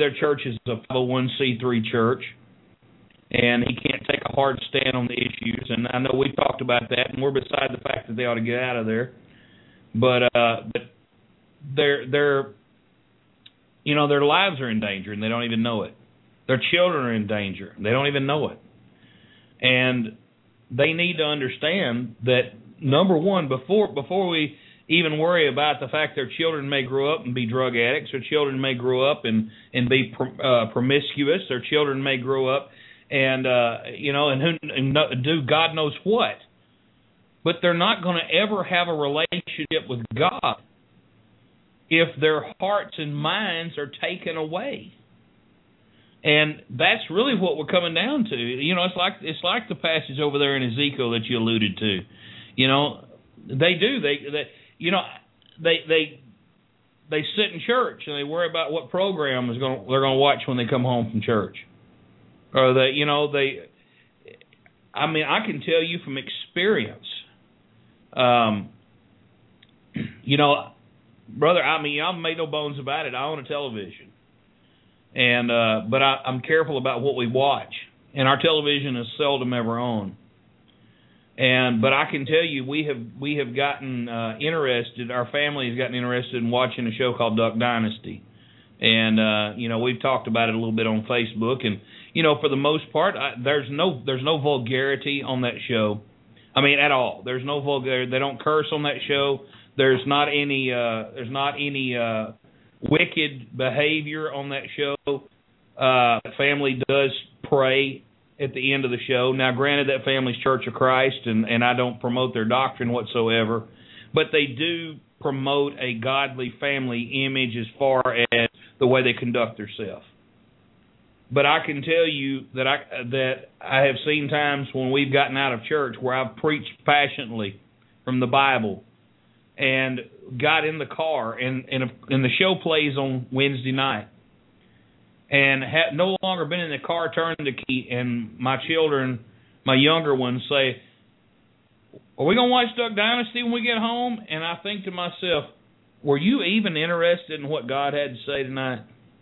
501c3 church, and he can't take a hard stand on the issues. And I know we've talked about that, and we're beside the fact that they ought to get out of there. But their lives are in danger, and they don't even know it. Their children are in danger, and they don't even know it. And they need to understand that, number one, before we even worry about the fact their children may grow up and be drug addicts, their children may grow up and be promiscuous, their children may grow up and do God knows what. But they're not going to ever have a relationship with God if their hearts and minds are taken away. And that's really what we're coming down to. You know, it's like the passage over there in Ezekiel that you alluded to. You know, they do. They sit in church and they worry about what program they're going to watch when they come home from church. Or I can tell you from experience. Brother, I've made no bones about it. I own a television. But I'm careful about what we watch, and our television is seldom ever on. But I can tell you, we have gotten interested. Our family has gotten interested in watching a show called Duck Dynasty, and we've talked about it a little bit on Facebook. And for the most part, there's no vulgarity on that show. I mean, at all. There's no vulgarity. They don't curse on that show. There's not any wicked behavior on that show. Family does pray at the end of the show. Now, granted, that family's Church of Christ, and I don't promote their doctrine whatsoever, but they do promote a godly family image as far as the way they conduct themselves. But I can tell you that I have seen times when we've gotten out of church where I've preached passionately from the Bible and got in the car, and the show plays on Wednesday night, and have no longer been in the car, turned the key, and my children, my younger ones, say, "Are we going to watch Duck Dynasty when we get home?" And I think to myself, were you even interested in what God had to say tonight?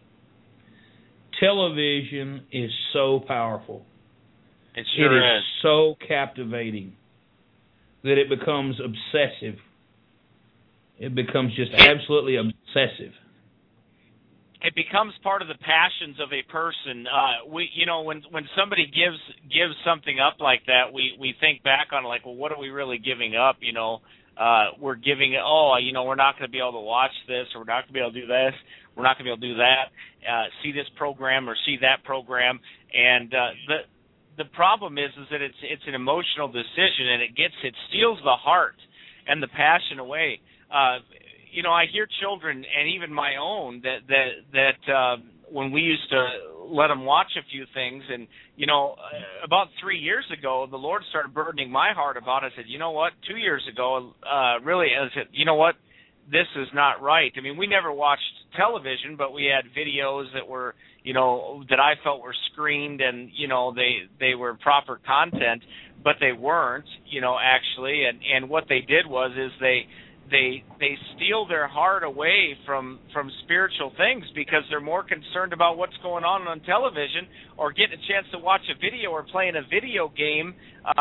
Television is so powerful. It sure is so captivating that it becomes obsessive. It becomes just absolutely obsessive. It becomes part of the passions of a person. When somebody gives something up like that, we think back on it like, well, what are we really giving up? We're giving it. We're not going to be able to watch this, or we're not going to be able to do this. We're not going to be able to do that. See this program or see that program. And the problem is that it's an emotional decision, and it steals the heart and the passion away. I hear children, and even my own, that when we used to let them watch a few things, and about 3 years ago, the Lord started burdening my heart about it. I said, you know what? 2 years ago, I said, you know what? This is not right. I mean, we never watched television, but we had videos that were, that I felt were screened, and they were proper content, but they weren't, actually. And what they did was they steal their heart away from spiritual things because they're more concerned about what's going on television, or getting a chance to watch a video, or playing a video game,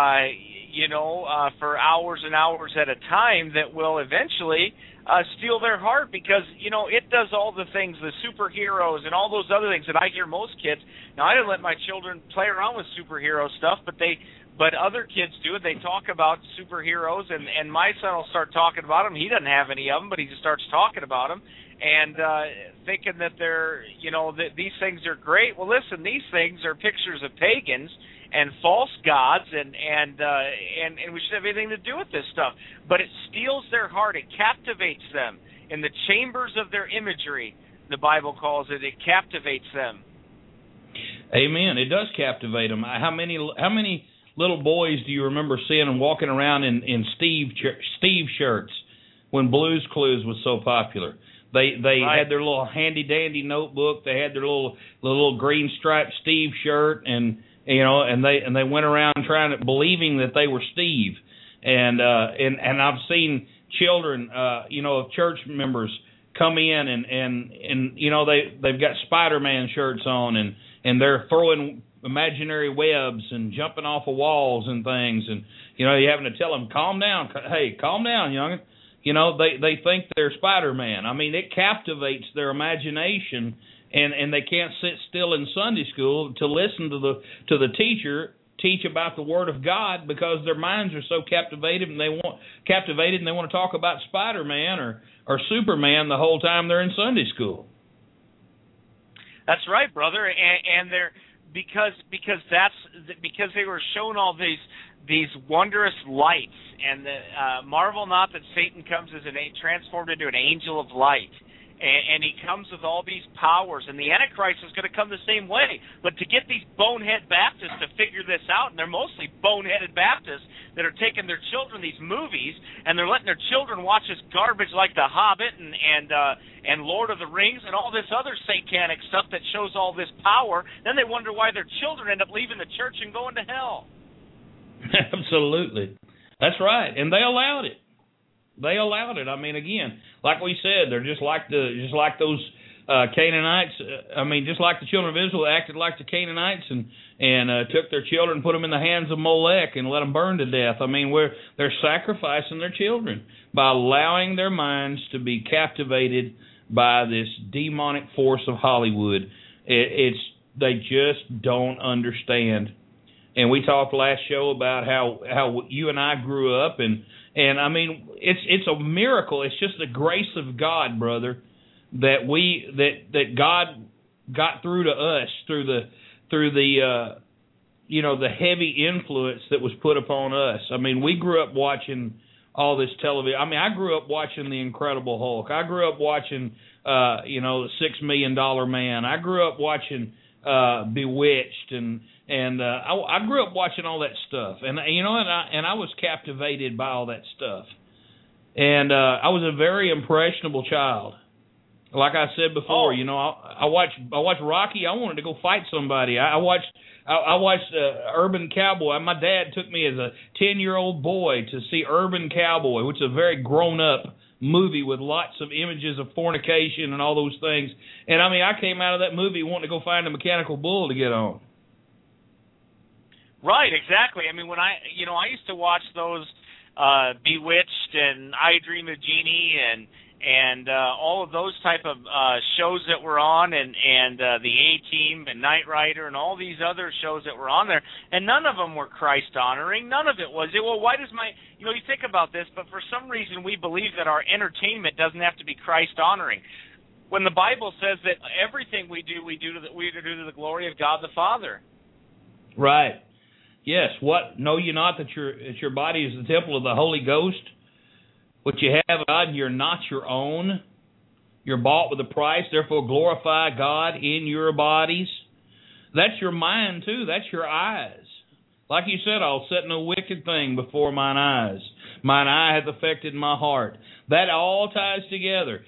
for hours and hours at a time, that will eventually steal their heart, because it does all the things, the superheroes and all those other things that I hear most kids. Now, I didn't let my children play around with superhero stuff, but other kids do it. They talk about superheroes, and my son will start talking about them. He doesn't have any of them, but he just starts talking about them, and thinking that they're, that these things are great. Well, listen, these things are pictures of pagans and false gods, and we should have anything to do with this stuff. But it steals their heart. It captivates them in the chambers of their imagery. The Bible calls it. It captivates them. Amen. It does captivate them. How many little boys do you remember seeing them walking around in Steve shirts when Blue's Clues was so popular? They right. had their little handy dandy notebook. They had their little green striped Steve shirt, and they went around believing that they were Steve. And I've seen children, of church members come in and they've got Spider-Man shirts on, and they're throwing imaginary webs and jumping off of walls and things, and you're having to tell them, calm down, hey, calm down, youngin. They think they're Spider-Man. I mean, it captivates their imagination, and they can't sit still in Sunday school to listen to the teacher teach about the Word of God, because their minds are so captivated and they want to talk about Spider-Man or Superman the whole time they're in Sunday school. That's right, brother, and they're because they were shown all these wondrous lights, and marvel not that Satan comes as transformed into an angel of light. And he comes with all these powers, and the Antichrist is going to come the same way. But to get these bonehead Baptists to figure this out, and they're mostly boneheaded Baptists that are taking their children these movies, and they're letting their children watch this garbage like The Hobbit and Lord of the Rings and all this other satanic stuff that shows all this power, then they wonder why their children end up leaving the church and going to hell. Absolutely. That's right. And they allowed it. They allowed it. I mean, again, like we said, they're just like those Canaanites. Just like the children of Israel acted like the Canaanites and took their children and put them in the hands of Molech and let them burn to death. I mean, they're sacrificing their children by allowing their minds to be captivated by this demonic force of Hollywood. They just don't understand. And we talked last show about how you and I grew up, and I mean, it's a miracle. It's just the grace of God, brother, that God got through to us through the the heavy influence that was put upon us. I mean, we grew up watching all this television. I mean, I grew up watching The Incredible Hulk. I grew up watching the $6 Million Man. I grew up watching Bewitched, and I grew up watching all that stuff, and I was captivated by all that stuff, and I was a very impressionable child. Like I said before, I watched Rocky. I wanted to go fight somebody. I watched Urban Cowboy. My dad took me as a 10-year-old boy to see Urban Cowboy, which is a very grown-up movie with lots of images of fornication and all those things. And I mean, I came out of that movie wanting to go find a mechanical bull to get on. Right, exactly. I mean, when I used to watch those Bewitched and I Dream of Jeannie and all of those type of shows that were on, and the A-Team and Knight Rider and all these other shows that were on there, and none of them were Christ honoring. None of it was. Well, why does you think about this, but for some reason we believe that our entertainment doesn't have to be Christ honoring, when the Bible says that everything we do to the glory of God the Father. Right. Yes. What? Know you not that your body is the temple of the Holy Ghost, which you have, God, you're not your own. You're bought with a price, therefore glorify God in your bodies. That's your mind, too. That's your eyes. Like you said, I'll set no wicked thing before mine eyes. Mine eye hath affected my heart. That all ties together.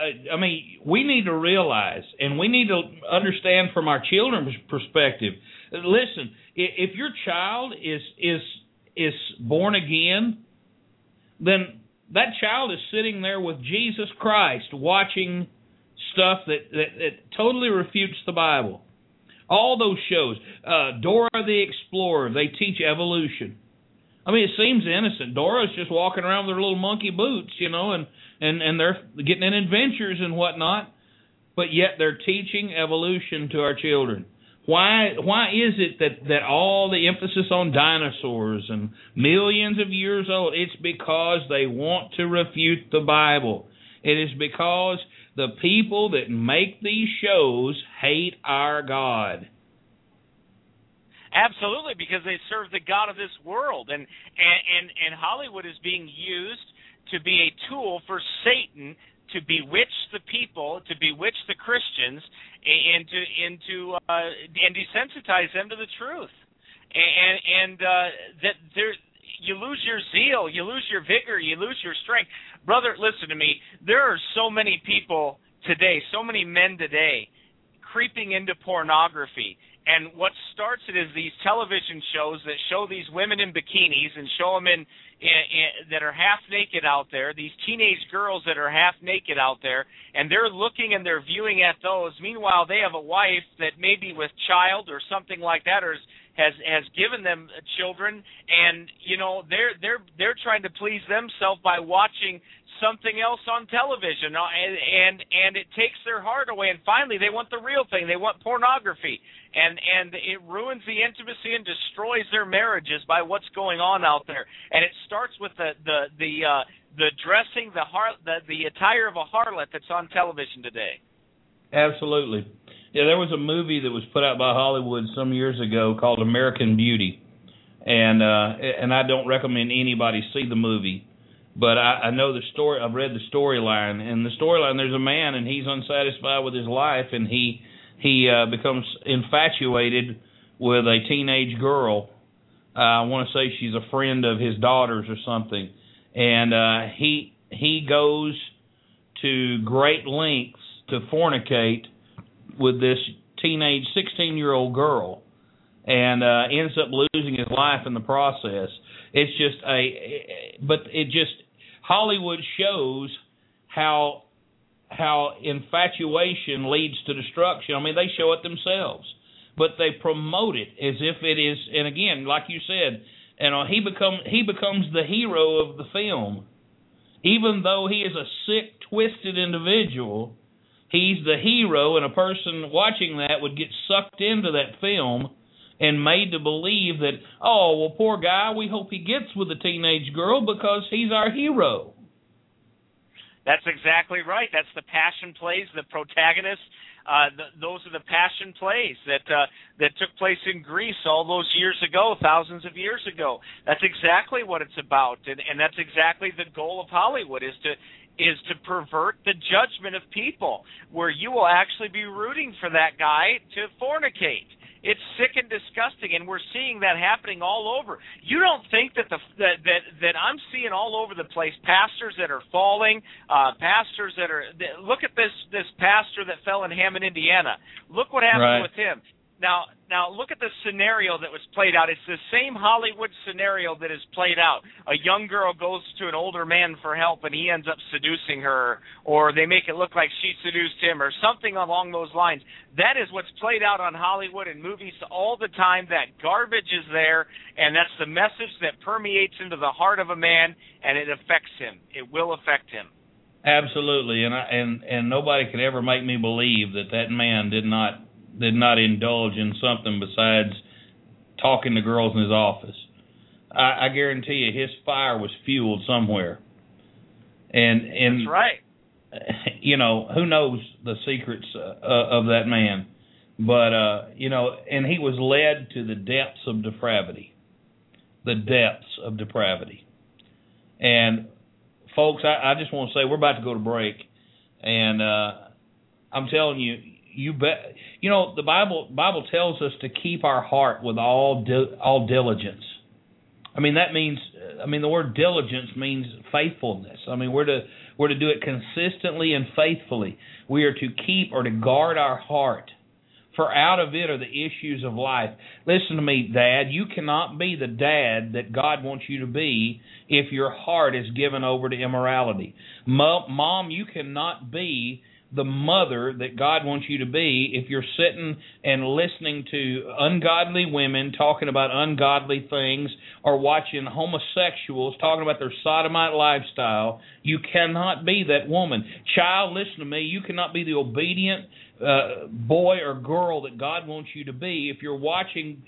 We need to realize, and we need to understand from our children's perspective. Listen, if your child is born again, then that child is sitting there with Jesus Christ watching stuff that totally refutes the Bible. All those shows, Dora the Explorer, they teach evolution. I mean, it seems innocent. Dora's just walking around with her little monkey boots, and they're getting in adventures and whatnot, but yet they're teaching evolution to our children. Why is it that all the emphasis on dinosaurs and millions of years old? It's because they want to refute the Bible. It is because the people that make these shows hate our God. Absolutely, because they serve the God of this world, and Hollywood is being used to be a tool for Satan to bewitch the people, to bewitch the Christians, and desensitize them to the truth, and that there, you lose your zeal, you lose your vigor, you lose your strength. Brother, listen to me. There are so many people today, so many men today, creeping into pornography. And what starts it is these television shows that show these women in bikinis and show them in that are half naked out there, these teenage girls that are half naked out there, and they're looking and they're viewing at those. Meanwhile, they have a wife that may be with child or something like that, or has given them children, and they're trying to please themselves by watching something else on television, and it takes their heart away. And finally, they want the real thing. They want pornography, and it ruins the intimacy and destroys their marriages by what's going on out there. And it starts with the dressing, the attire of a harlot that's on television today. Absolutely. Yeah, there was a movie that was put out by Hollywood some years ago called American Beauty, and I don't recommend anybody see the movie. But I know the story. I've read the storyline, and the storyline, there's a man, and he's unsatisfied with his life, and he becomes infatuated with a teenage girl. I want to say she's a friend of his daughter's or something, and he goes to great lengths to fornicate with this teenage 16-year-old girl, and ends up losing his life in the process. It's just Hollywood shows how infatuation leads to destruction. I mean, they show it themselves, but they promote it as if it is. And again, like you said, he becomes the hero of the film, even though he is a sick, twisted individual. He's the hero, and a person watching that would get sucked into that film and made to believe that, oh, well, poor guy, we hope he gets with the teenage girl because he's our hero. That's exactly right. That's the passion plays, the protagonists. Those are the passion plays that took place in Greece all those years ago, thousands of years ago. That's exactly what it's about, and that's exactly the goal of Hollywood, is to pervert the judgment of people, where you will actually be rooting for that guy to fornicate. It's sick and disgusting, and we're seeing that happening all over. You don't think that that I'm seeing all over the place pastors that are falling, pastors that are. Look at this pastor that fell in Hammond, Indiana. Look what happened with him. Now look at the scenario that was played out. It's the same Hollywood scenario that is played out. A young girl goes to an older man for help, and he ends up seducing her, or they make it look like she seduced him, or something along those lines. That is what's played out on Hollywood and movies all the time. That garbage is there, and that's the message that permeates into the heart of a man, and it affects him. It will affect him. Absolutely, and nobody could ever make me believe that man did not indulge in something besides talking to girls in his office. I guarantee you his fire was fueled somewhere. And that's right. Who knows the secrets of that man. But, and he was led to the depths of depravity. The depths of depravity. And, folks, I just want to say we're about to go to break. And I'm telling you, you bet. The Bible tells us to keep our heart with all diligence. I mean, that means, the word diligence means faithfulness. I mean, we're to do it consistently and faithfully. We are to keep or to guard our heart, for out of it are the issues of life. Listen to me, Dad. You cannot be the dad that God wants you to be if your heart is given over to immorality. Mom, you cannot be the mother that God wants you to be if you're sitting and listening to ungodly women talking about ungodly things, or watching homosexuals talking about their sodomite lifestyle. You cannot be that woman. Child, listen to me. You cannot be the obedient boy or girl that God wants you to be if you're watching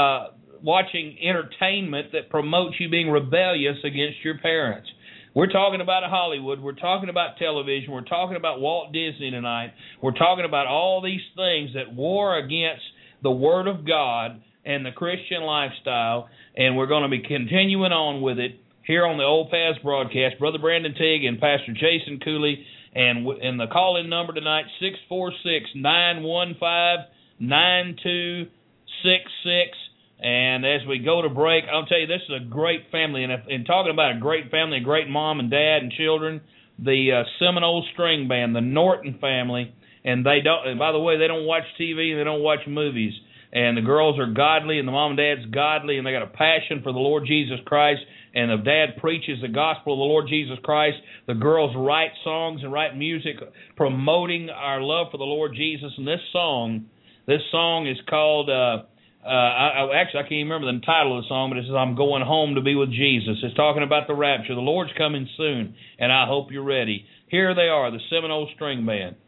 entertainment that promotes you being rebellious against your parents. We're talking about Hollywood. We're talking about television. We're talking about Walt Disney tonight. We're talking about all these things that war against the Word of God and the Christian lifestyle, and we're going to be continuing on with it here on the Old Paths broadcast. Brother Brandon Teague and Pastor Jason Cooley, and the call-in number tonight, 646-915-9266. And as we go to break, I'll tell you, this is a great family. And talking about a great family, a great mom and dad and children, the Seminole String Band, the Norton family. And they don't. And by the way, they don't watch TV and they don't watch movies. And the girls are godly, and the mom and dad's godly, and they got a passion for the Lord Jesus Christ. And the dad preaches the gospel of the Lord Jesus Christ. The girls write songs and write music promoting our love for the Lord Jesus. And this song is called. Actually, I can't even remember the title of the song, but it says, "I'm going home to be with Jesus." It's talking about the rapture. The Lord's coming soon, and I hope you're ready. Here they are, the Seminole String Band.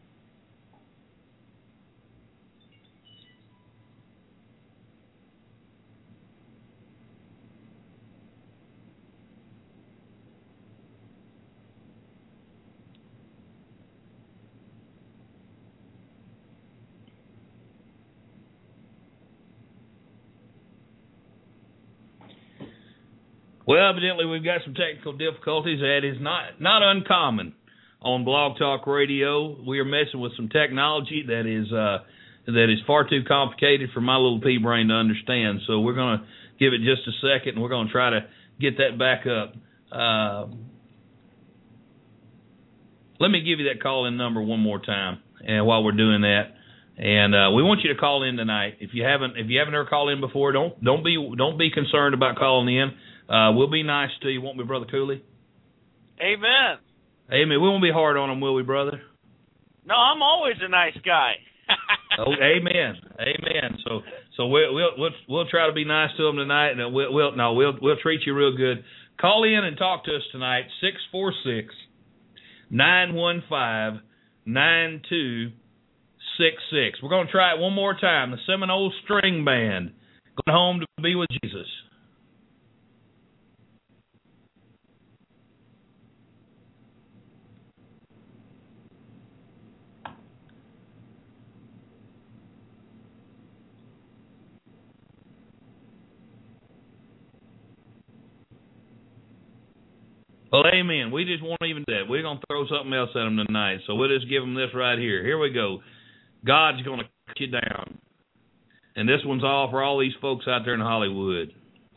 Well, evidently we've got some technical difficulties. That is not uncommon on Blog Talk Radio. We are messing with some technology that is far too complicated for my little pea brain to understand. So we're going to give it just a second, and we're going to try to get that back up. Let me give you that call-in number one more time, and while we're doing that. And we want you to call in tonight. If you haven't ever called in before, don't be concerned about calling in. We'll be nice to you, won't we, Brother Cooley? Amen. Amen. We won't be hard on them, will we, brother? No, I'm always a nice guy. Oh, amen. Amen. So we'll try to be nice to them tonight, and we'll treat you real good. Call in and talk to us tonight. 646-915-9266. We're going to try it one more time. The Seminole String Band, going home to be with Jesus. Well, amen. We just won't even do that. We're going to throw something else at them tonight. So we'll just give them this right here. Here we go. God's going to cut you down. And this one's all for all these folks out there in Hollywood.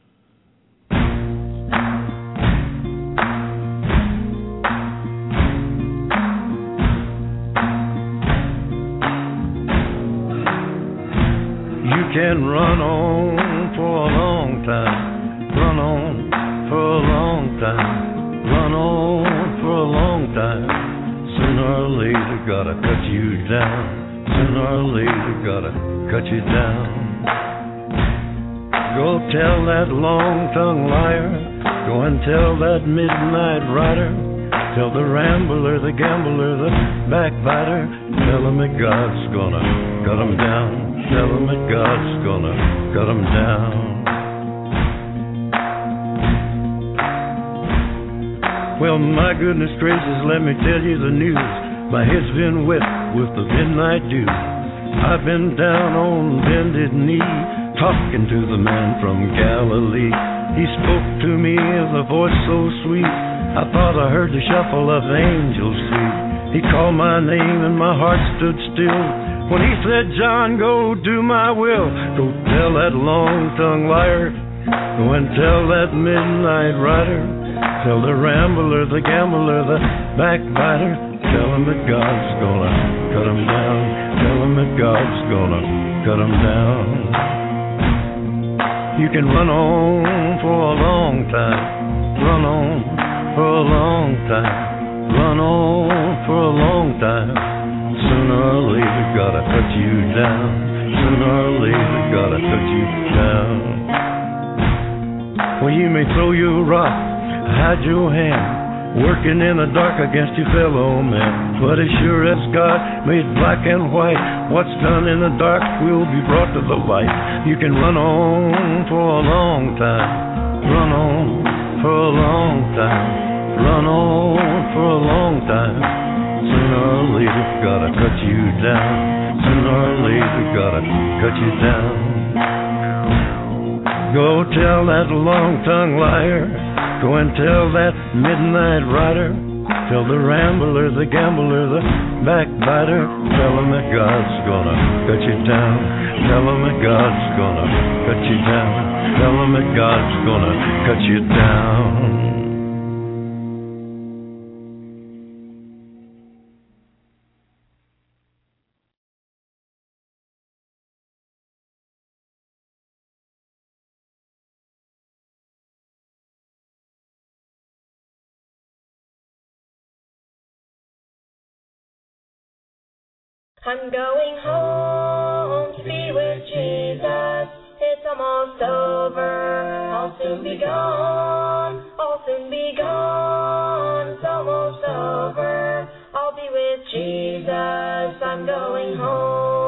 You can run on for a long time. Run on for a long time. Run on for a long time. Sooner or later, gotta cut you down. Sooner or later, gotta cut you down. Go tell that long-tongued liar. Go and tell that midnight rider. Tell the rambler, the gambler, the backbiter. Tell him that God's gonna cut him down. Tell him that God's gonna cut him down. Well, my goodness gracious, let me tell you the news. My head's been wet with the midnight dew. I've been down on bended knee, talking to the man from Galilee. He spoke to me with a voice so sweet, I thought I heard the shuffle of angels' feet. He called my name and my heart stood still when he said, John, go do my will. Go tell that long-tongued liar. Go and tell that midnight rider. Tell the rambler, the gambler, the backbiter. Tell him that God's gonna cut him down. Tell him that God's gonna cut him down. You can run on for a long time. Run on for a long time. Run on for a long time. Sooner or later, gotta cut you down. Sooner or later, gotta cut you down. Well, you may throw your rock, hide your hand, working in the dark against your fellow man. But as sure as God made black and white, what's done in the dark will be brought to the light. You can run on for a long time. Run on for a long time. Run on for a long time. Sooner or later, gotta cut you down. Sooner or later, gotta cut you down. Go tell that long-tongued liar. Go and tell that midnight rider. Tell the rambler, the gambler, the backbiter, tell him that God's gonna cut you down. Tell him that God's gonna cut you down. Tell him that God's gonna cut you down. I'm going home to be with Jesus. It's almost over. I'll soon be gone. I'll soon be gone. It's almost over. I'll be with Jesus. I'm going home.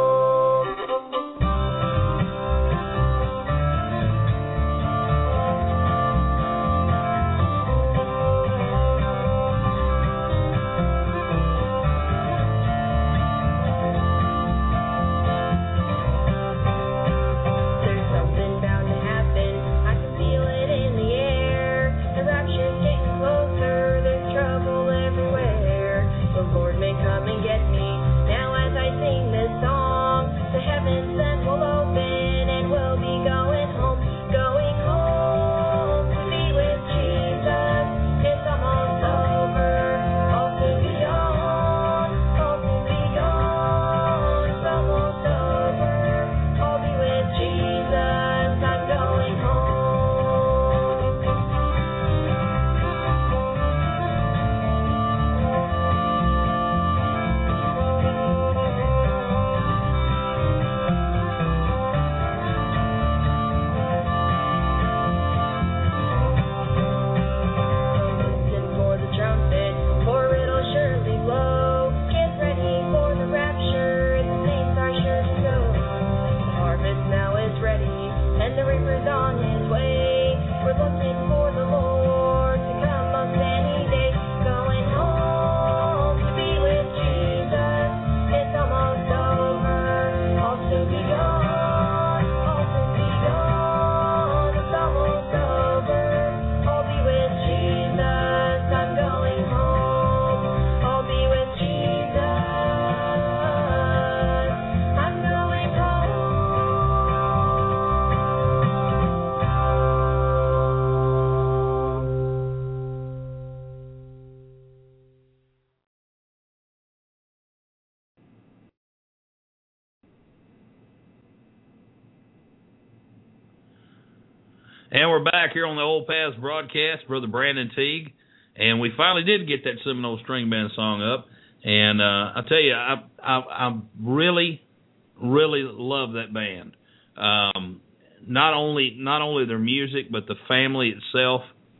And we're back here on the Old Paths broadcast, Brother Brandon Teague, and we finally did get that Seminole String Band song up. And I tell you, I really, really love that band. Not only their music, but the family itself.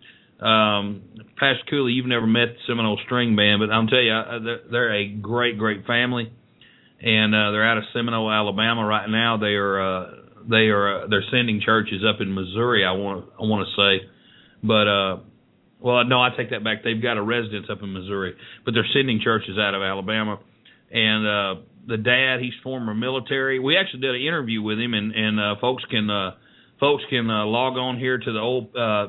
Pastor Cooley, you've never met the Seminole String Band, but I'm telling you, they're a great, great family, and they're out of Seminole, Alabama right now. They're sending churches up in Missouri, I want to say, but well, no, I take that back. They've got a residence up in Missouri, but they're sending churches out of Alabama. And the dad, he's former military. We actually did an interview with him, and folks can log on here to the old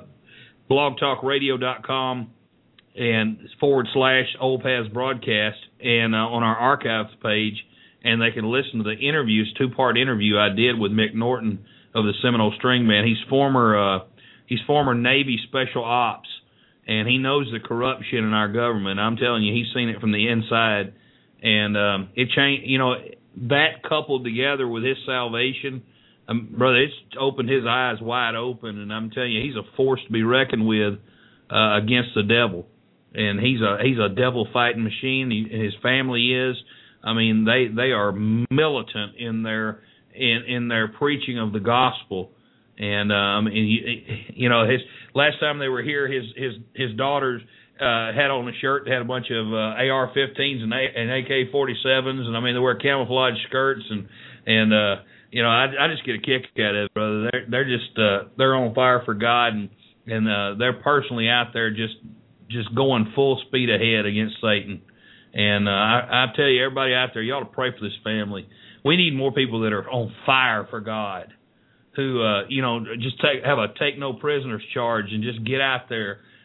blogtalkradio.com and / Old Paths broadcast, and on our archives page. And they can listen to the interviews, 2-part interview I did with Mick Norton of the Seminole String Band. He's former Navy Special Ops, and he knows the corruption in our government. I'm telling you, he's seen it from the inside, and it changed. You know, that coupled together with his salvation, brother, it's opened his eyes wide open. And I'm telling you, he's a force to be reckoned with against the devil, and he's a devil fighting machine. And his family is. I mean, they are militant in their preaching of the gospel, and you know, his last time they were here, his daughters had on a shirt that had a bunch of AR-15s and AK-47s, and I mean they wear camouflage skirts, and you know, I just get a kick out of it, brother. They're just they're on fire for God, and they're personally out there just going full speed ahead against Satan. And I tell you, everybody out there, you ought to pray for this family. We need more people that are on fire for God, who you know, just have a take no prisoners charge and just get out there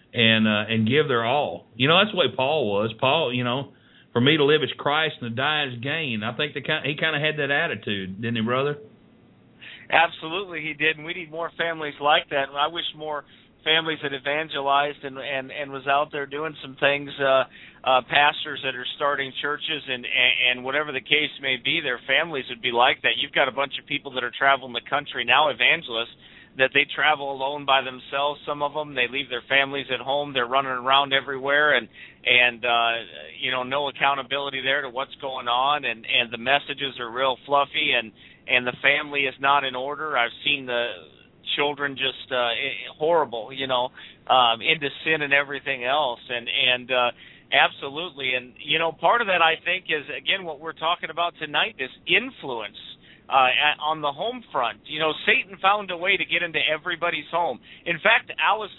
and give their all. You know, that's the way Paul was. Paul, you know, for me to live is Christ and to die is gain. I think he kind of had that attitude, didn't he, brother? Absolutely, he did, and we need more families like that. I wish more families that evangelized and was out there doing some things, pastors that are starting churches and whatever the case may be, their families would be like that. You've got a bunch of people that are traveling the country now, evangelists, that they travel alone by themselves. Some of them, they leave their families at home. They're running around everywhere and you know, no accountability there to what's going on, and the messages are real fluffy, and the family is not in order. I've seen the children just horrible, you know, into sin and everything else, and absolutely. And you know, part of that, I think, is again what we're talking about tonight, this influence on the home front. You know, Satan found a way to get into everybody's home. In fact, Anton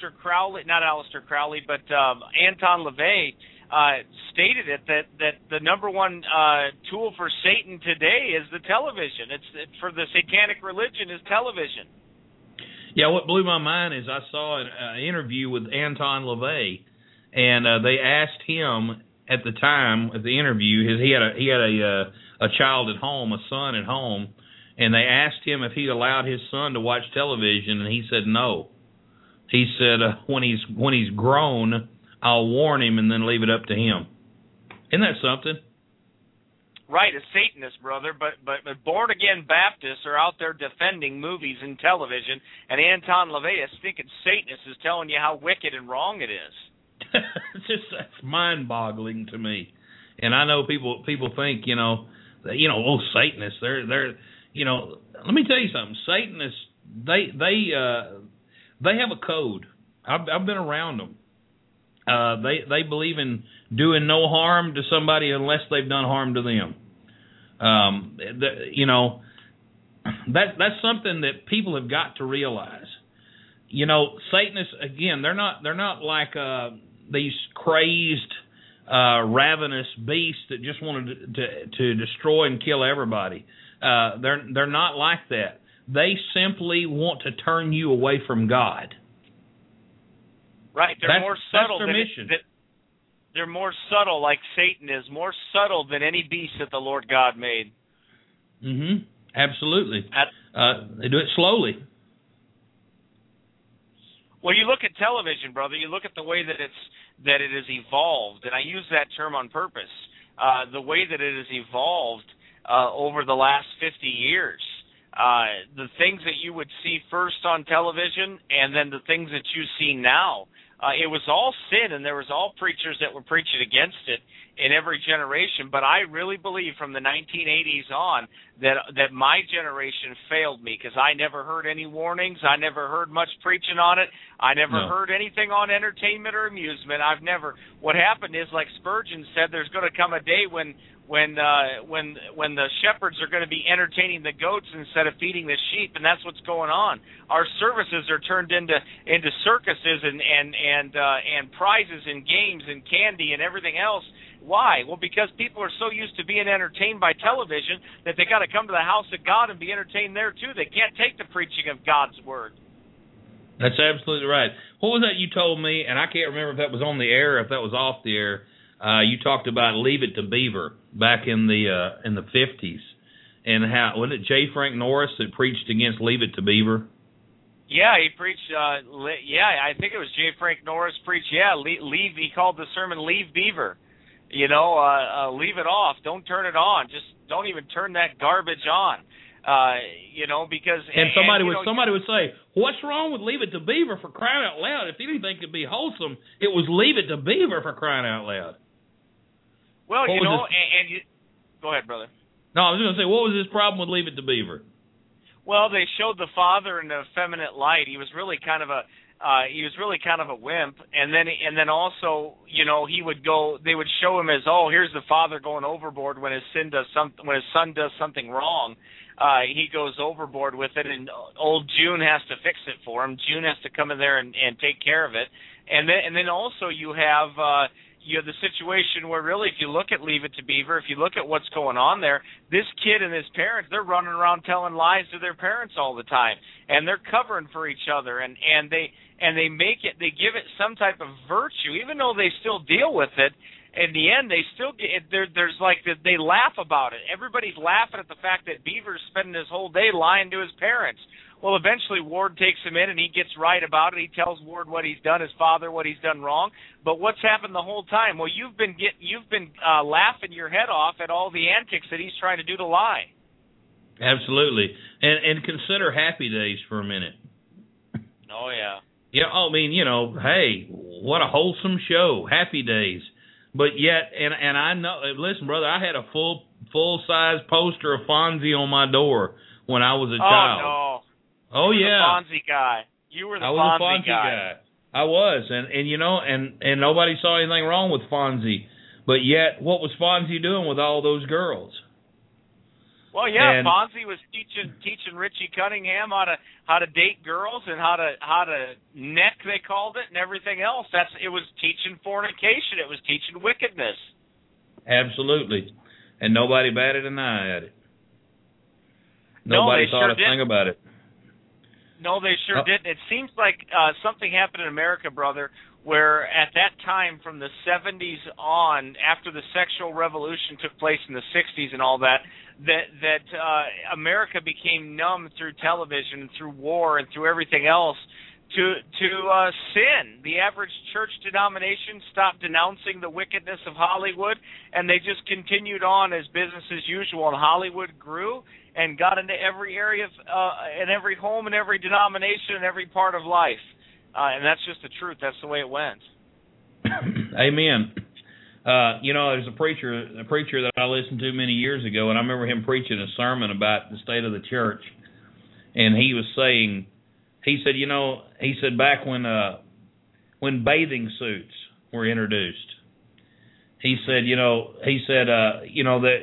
LaVey stated it that the number one tool for Satan today is the television. It's for the satanic religion is television. Yeah, what blew my mind is I saw an interview with Anton LaVey, and they asked him at the time of the interview, he had a child at home, a son at home, and they asked him if he allowed his son to watch television, and he said no. He said when he's grown, I'll warn him and then leave it up to him. Isn't that something? Right, a Satanist, brother, but born-again Baptists are out there defending movies and television, and Anton LaVey, a stinking Satanist, is telling you how wicked and wrong it is. That's mind-boggling to me. And I know people think, oh, Satanists, they're you know, let me tell you something. Satanists, they have a code. I've been around them. They believe in doing no harm to somebody unless they've done harm to them. That's something that people have got to realize. You know, Satanists, again, they're not like these crazed, ravenous beasts that just wanted to destroy and kill everybody. They're not like that. They simply want to turn you away from God. Right, they're more subtle. That's their mission. They're more subtle, like Satan is, more subtle than any beast that the Lord God made. Mm-hmm. Absolutely. They do it slowly. Well, you look at television, brother. You look at the way that it has evolved, and I use that term on purpose. The way that it has evolved over the last 50 years. The things that you would see first on television, and then the things that you see now. It was all sin, and there was all preachers that were preaching against it in every generation. But I really believe from the 1980s on that my generation failed me, because I never heard any warnings. I never heard much preaching on it. I never heard anything on entertainment or amusement. What happened is, like Spurgeon said, there's going to come a day when the shepherds are going to be entertaining the goats instead of feeding the sheep, and that's what's going on. Our services are turned into circuses and prizes and games and candy and everything else. Why? Well, because people are so used to being entertained by television that they got to come to the house of God and be entertained there too. They can't take the preaching of God's word. That's absolutely right. What was that you told me? And I can't remember if that was on the air or if that was off the air. You talked about Leave It to Beaver back in the 50s, and how wasn't it J. Frank Norris that preached against Leave It to Beaver? Yeah, he preached. I think it was J. Frank Norris preached. Yeah, leave. He called the sermon "Leave Beaver." You know, leave it off. Don't turn it on. Just don't even turn that garbage on. You know, because somebody would say, "What's wrong with Leave It to Beaver, for crying out loud? If anything could be wholesome, it was Leave It to Beaver, for crying out loud." Well, go ahead, brother. No, I was going to say, what was his problem with Leave It to Beaver? Well, they showed the father in a feminine light. He was really kind of a wimp, and then also, you know, they would show him as, oh, here's the father going overboard when his son does something wrong. He goes overboard with it, and old June has to fix it for him. June has to come in there and take care of it. And then also you have you have the situation where really, if you look at Leave It to Beaver, if you look at what's going on there, this kid and his parents, they're running around telling lies to their parents all the time, and they're covering for each other, and they make it, they give it some type of virtue, even though they still deal with it. In the end, they still get there's like they laugh about it. Everybody's laughing at the fact that Beaver's spending his whole day lying to his parents. Well, eventually Ward takes him in and he gets right about it. He tells Ward what he's done, his father what he's done wrong. But what's happened the whole time? Well, you've been laughing your head off at all the antics that he's trying to do to lie. Absolutely, and consider Happy Days for a minute. Oh yeah. Yeah, I mean, hey, what a wholesome show, Happy Days. But yet, and I know, listen, brother, I had a full-size poster of Fonzie on my door when I was a child. Oh, no. Oh, you were yeah. the Fonzie guy. You were the Fonzie guy. I was, and nobody saw anything wrong with Fonzie. But yet, what was Fonzie doing with all those girls? Well, yeah, Fonzie was teaching Richie Cunningham how to date girls and how to neck, they called it, and everything else. It was teaching fornication. It was teaching wickedness. Absolutely, and nobody batted an eye at it. Nobody thought a thing about it. No, they sure didn't. It seems like something happened in America, brother, where at that time from the 70s on, after the sexual revolution took place in the 60s and all that America became numb through television, through war, and through everything else to sin. The average church denomination stopped denouncing the wickedness of Hollywood, and they just continued on as business as usual. And Hollywood grew and got into every area in every home, in every denomination, in every part of life. And that's just the truth. That's the way it went. Amen. There's a preacher that I listened to many years ago, and I remember him preaching a sermon about the state of the church. And he was saying, he said back when bathing suits were introduced, he said that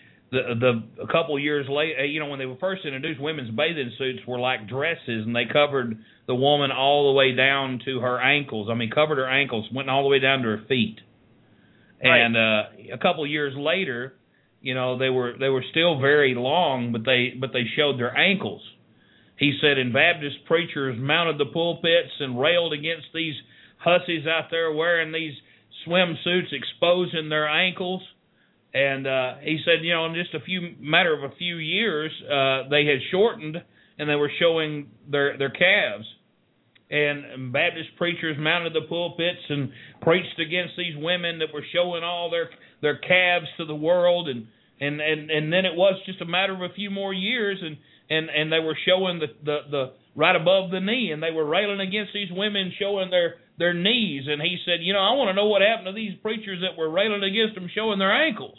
a couple of years later, when they were first introduced, women's bathing suits were like dresses, and they covered the woman all the way down to her ankles. I mean, covered her ankles, went all the way down to her feet. Right. And a couple of years later, they were still very long, but they showed their ankles. He said, and Baptist preachers mounted the pulpits and railed against these hussies out there wearing these swimsuits, exposing their ankles. And he said, in just matter of a few years, they had shortened and they were showing their calves. And Baptist preachers mounted the pulpits and preached against these women that were showing all their calves to the world. And then it was just a matter of a few more years, and they were showing the right above the knee, and they were railing against these women showing their knees. And he said, I want to know what happened to these preachers that were railing against them showing their ankles.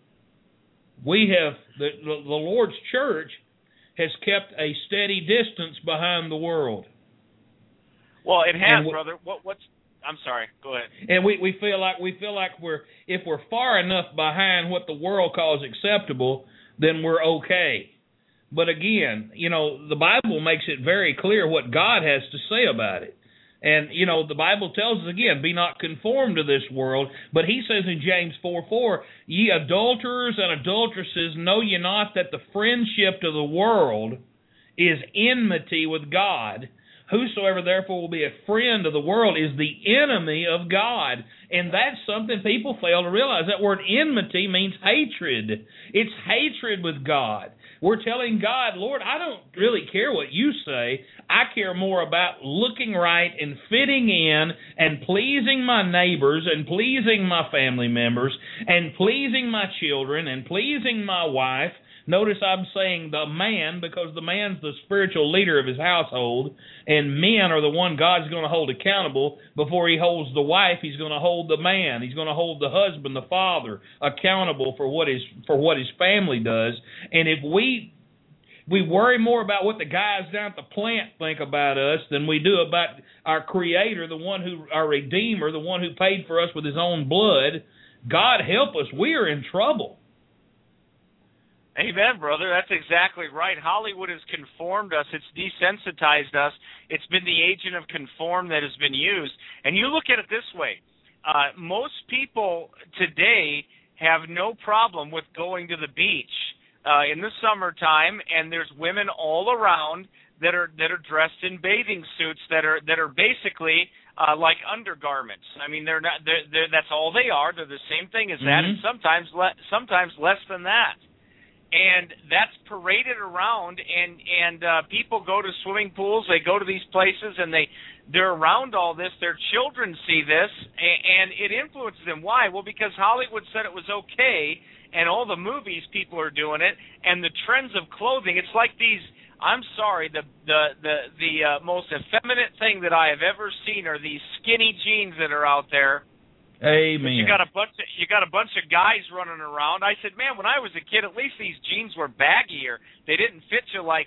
We have the Lord's church has kept a steady distance behind the world. Well, it has, brother. I'm sorry. Go ahead. And we feel like if we're far enough behind what the world calls acceptable, then we're okay. But again, the Bible makes it very clear what God has to say about it. And, the Bible tells us again, be not conformed to this world. But he says in James 4:4, ye adulterers and adulteresses, know ye not that the friendship to the world is enmity with God? Whosoever therefore will be a friend of the world is the enemy of God. And that's something people fail to realize. That word enmity means hatred. It's hatred with God. We're telling God, Lord, I don't really care what you say. I care more about looking right and fitting in and pleasing my neighbors and pleasing my family members and pleasing my children and pleasing my wife. Notice I'm saying the man because the man's the spiritual leader of his household, and men are the one God's going to hold accountable. Before he holds the wife, he's going to hold the man. He's going to hold the husband, the father, accountable for what his family does. And if we worry more about what the guys down at the plant think about us than we do about our Creator, our Redeemer, the one who paid for us with his own blood, God help us, we are in trouble. Amen, brother. That's exactly right. Hollywood has conformed us. It's desensitized us. It's been the agent of conform that has been used. And you look at it this way. most people today have no problem with going to the beach in the summertime, and there's women all around that are dressed in bathing suits that are basically like undergarments. I mean, they're not. They're that's all they are. They're the same thing as that, and sometimes less than that. And that's paraded around, and people go to swimming pools. They go to these places, and they're around all this. Their children see this, and it influences them. Why? Well, because Hollywood said it was okay, and all the movies people are doing it, and the trends of clothing. It's like these. I'm sorry, the most effeminate thing that I have ever seen are these skinny jeans that are out there. Amen. You got a bunch of guys running around. I said, man, when I was a kid, at least these jeans were baggier. They didn't fit you like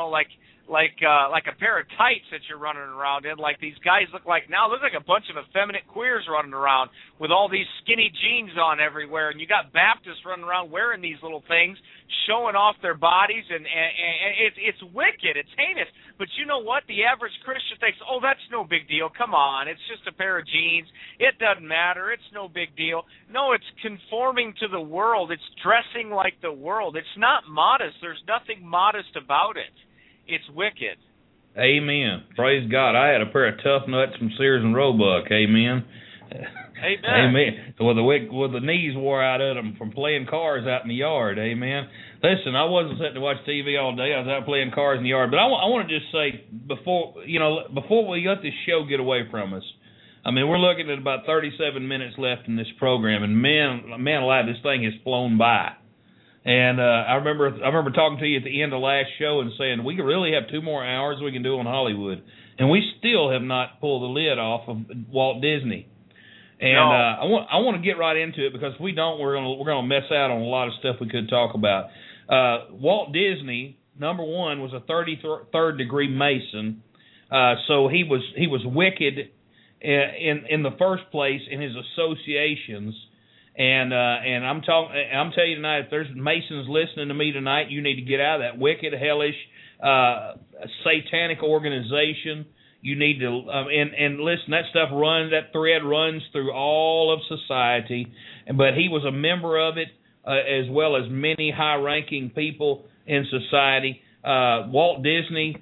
a pair of tights that you're running around in. Like these guys look like now. There's like a bunch of effeminate queers running around with all these skinny jeans on everywhere, and you got Baptists running around wearing these little things, showing off their bodies, and it's wicked. It's heinous. But you know what? The average Christian thinks, oh, that's no big deal. Come on, it's just a pair of jeans. It doesn't matter. It's no big deal. No, it's conforming to the world. It's dressing like the world. It's not modest. There's nothing modest about it. It's wicked. Amen. Praise God. I had a pair of tough nuts from Sears and Roebuck. Amen. Amen. Amen. Well, the knees wore out of them from playing cars out in the yard. Amen. Listen, I wasn't sitting to watch TV all day. I was out playing cars in the yard. But I want to just say before we let this show get away from us. I mean, we're looking at about 37 minutes left in this program, and man alive, this thing has flown by. And I remember talking to you at the end of last show and saying we really have 2 more hours we can do on Hollywood, and we still have not pulled the lid off of Walt Disney. And no. I want to get right into it, because if we don't, we're gonna mess out on a lot of stuff we could talk about. Walt Disney, number one, was a 33rd degree Mason, so he was wicked in the first place in his associations. And I'm telling you tonight, if there's Masons listening to me tonight, you need to get out of that wicked, hellish, satanic organization. You need to and listen. That thread runs through all of society. But he was a member of it, as well as many high-ranking people in society. Walt Disney,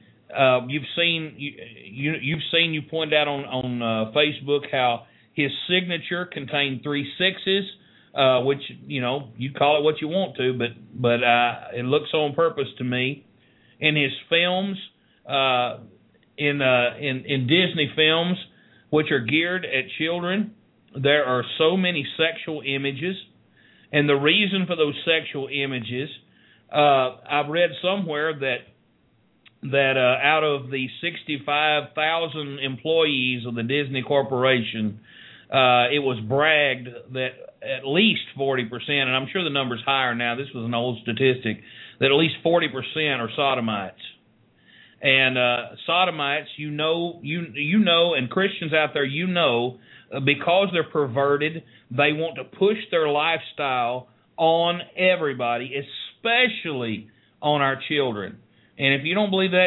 you pointed out on Facebook how his signature contained 3 6s. Which, you call it what you want to, but it looks on purpose to me. In his films, in Disney films, which are geared at children, there are so many sexual images, and the reason for those sexual images, I've read somewhere that out of the 65,000 employees of the Disney Corporation, it was bragged that at least 40%, and I'm sure the number's higher now, this was an old statistic, that at least 40% are sodomites. And sodomites, you know, and Christians out there, because they're perverted, they want to push their lifestyle on everybody, especially on our children. And if you don't believe that,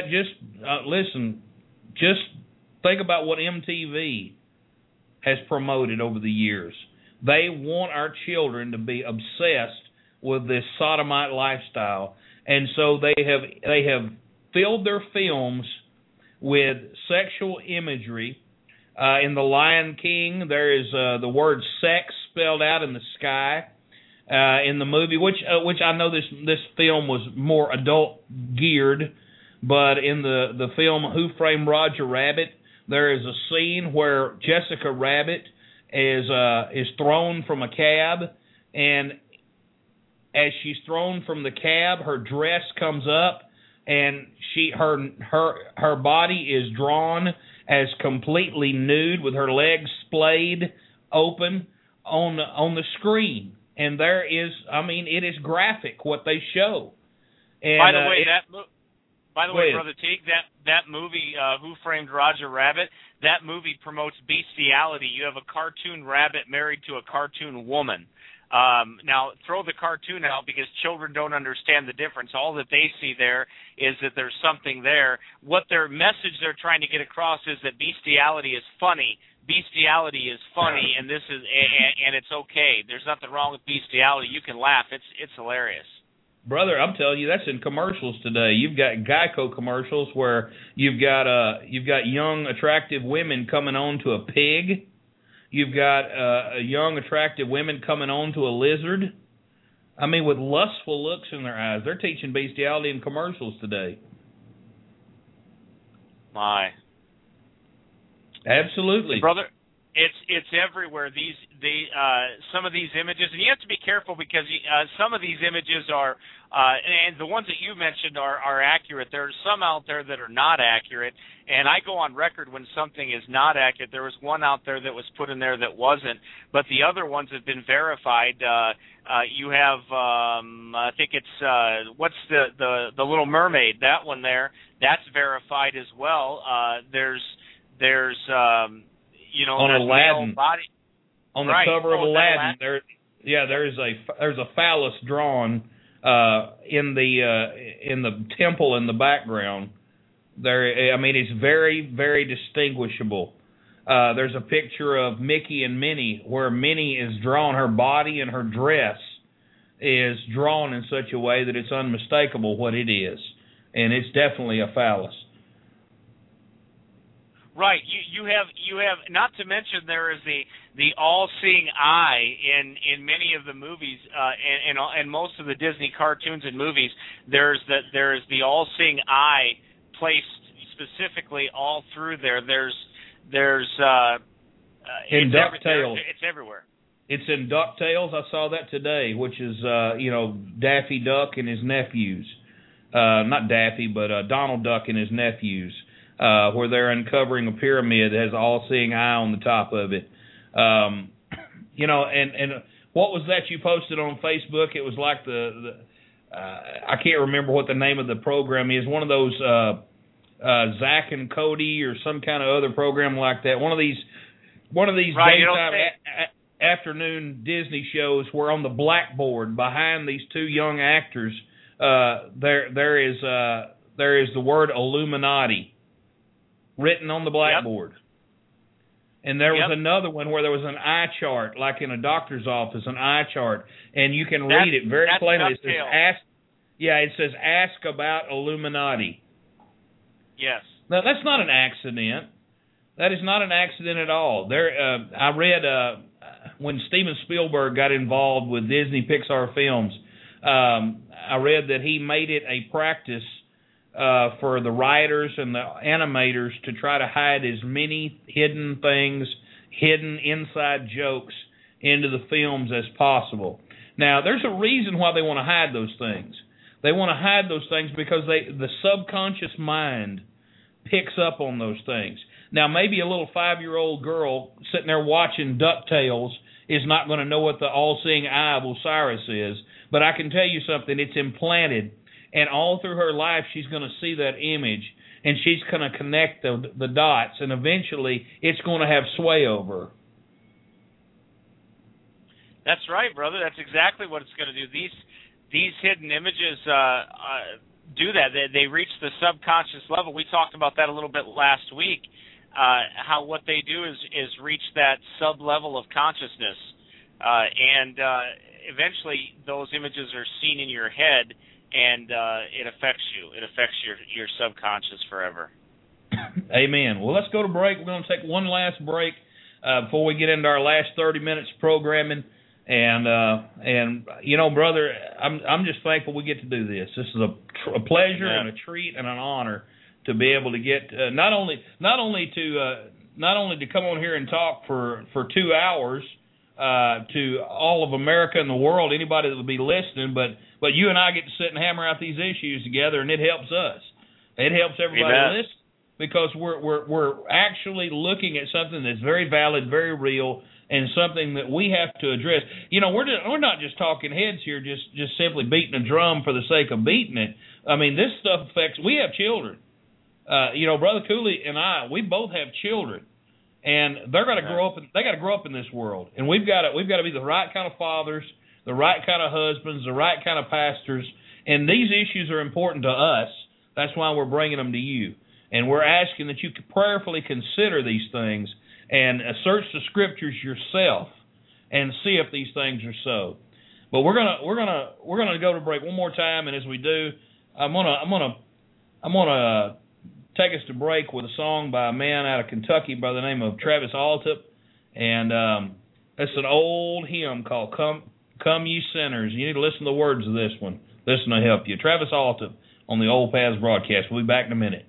just think about what MTV has promoted over the years. They want our children to be obsessed with this sodomite lifestyle, and so they have filled their films with sexual imagery. In The Lion King, there is the word sex spelled out in the sky. In the movie, which I know this film was more adult geared, but in the film Who Framed Roger Rabbit, there is a scene where Jessica Rabbit is thrown from a cab, and as she's thrown from the cab, her dress comes up, and her body is drawn as completely nude with her legs splayed open on the screen. And there is, it is graphic what they show. And, by the way, Brother Teague, that movie, Who Framed Roger Rabbit, that movie promotes bestiality. You have a cartoon rabbit married to a cartoon woman. Now, throw the cartoon out because children don't understand the difference. All that they see there is that there's something there. What their message they're trying to get across is that bestiality is funny. bestiality is funny and this is and it's okay. There's nothing wrong with bestiality. You can laugh. It's hilarious. Brother, I'm telling you, that's in commercials today. You've got Geico commercials where you've got young, attractive women coming on to a pig. You've got young, attractive women coming on to a lizard. I mean, with lustful looks in their eyes. They're teaching bestiality in commercials today. My. Absolutely. Brother, it's everywhere. Some of these images, and you have to be careful because some of these images are, and the ones that you mentioned are accurate. There are some out there that are not accurate, and I go on record when something is not accurate. There was one out there that was put in there that wasn't, but the other ones have been verified. You have, I think it's what's the Little Mermaid? That one there, that's verified as well. There's on Aladdin, body. On the cover of Aladdin, there's a phallus drawn in the temple in the background. There, I mean, it's very, very distinguishable. There's a picture of Mickey and Minnie where Minnie is drawn, her body and her dress is drawn in such a way that it's unmistakable what it is, and it's definitely a phallus. Right. You have not to mention there is the all-seeing eye in many of the movies and most of the Disney cartoons and movies. There is the all-seeing eye placed specifically all through there. There's in DuckTales. It's everywhere. It's in DuckTales. I saw that today, which is Daffy Duck and his nephews. Not Daffy, but Donald Duck and his nephews. Where they're uncovering a pyramid that has an all-seeing eye on the top of it. And what was that you posted on Facebook? It was like I can't remember what the name of the program is. One of those Zach and Cody or some kind of other program like that. One of these right, daytime afternoon Disney shows where on the blackboard behind these two young actors there is the word Illuminati written on the blackboard. Yep. And there was another one where there was an eye chart, like in a doctor's office, an eye chart, and you can read it very plainly. It says ask about Illuminati. Yes. Now, that's not an accident. That is not an accident at all. I read when Steven Spielberg got involved with Disney Pixar films, I read that he made it a practice for the writers and the animators to try to hide as many hidden things, hidden inside jokes into the films as possible. Now, there's a reason why they want to hide those things. They want to hide those things because the subconscious mind picks up on those things. Now, maybe a little 5-year-old girl sitting there watching DuckTales is not going to know what the all-seeing eye of Osiris is, but I can tell you something, it's implanted. And all through her life, she's going to see that image, and she's going to connect the dots, and eventually it's going to have sway over her. That's right, brother. That's exactly what it's going to do. These hidden images do that. They reach the subconscious level. We talked about that a little bit last week, how what they do is reach that sub-level of consciousness, and eventually those images are seen in your head, and it affects you. It affects your subconscious forever. Amen. Well, let's go to break. We're going to take one last break before we get into our last 30 minutes of programming. And brother, I'm just thankful we get to do this. This is a pleasure and a treat and an honor to be able to get not only to come on here and talk for 2 hours to all of America and the world, anybody that would be listening, but you and I get to sit and hammer out these issues together, and it helps us. It helps everybody listen because we're actually looking at something that's very valid, very real, and something that we have to address. We're not just talking heads here, just simply beating a drum for the sake of beating it. I mean, this stuff affects. We have children. Brother Cooley and I, we both have children. And they're going to grow up. They got to grow up in this world, and we've got to be the right kind of fathers, the right kind of husbands, the right kind of pastors. And these issues are important to us. That's why we're bringing them to you, and we're asking that you prayerfully consider these things and search the Scriptures yourself and see if these things are so. But we're gonna go to break one more time, and as we do, I'm gonna take us to break with a song by a man out of Kentucky by the name of Travis Altup, and it's an old hymn called "Come Ye Sinners." You need to listen to the words of this one. Listen to help you. Travis Altup on the Old Paths broadcast. We'll be back in a minute.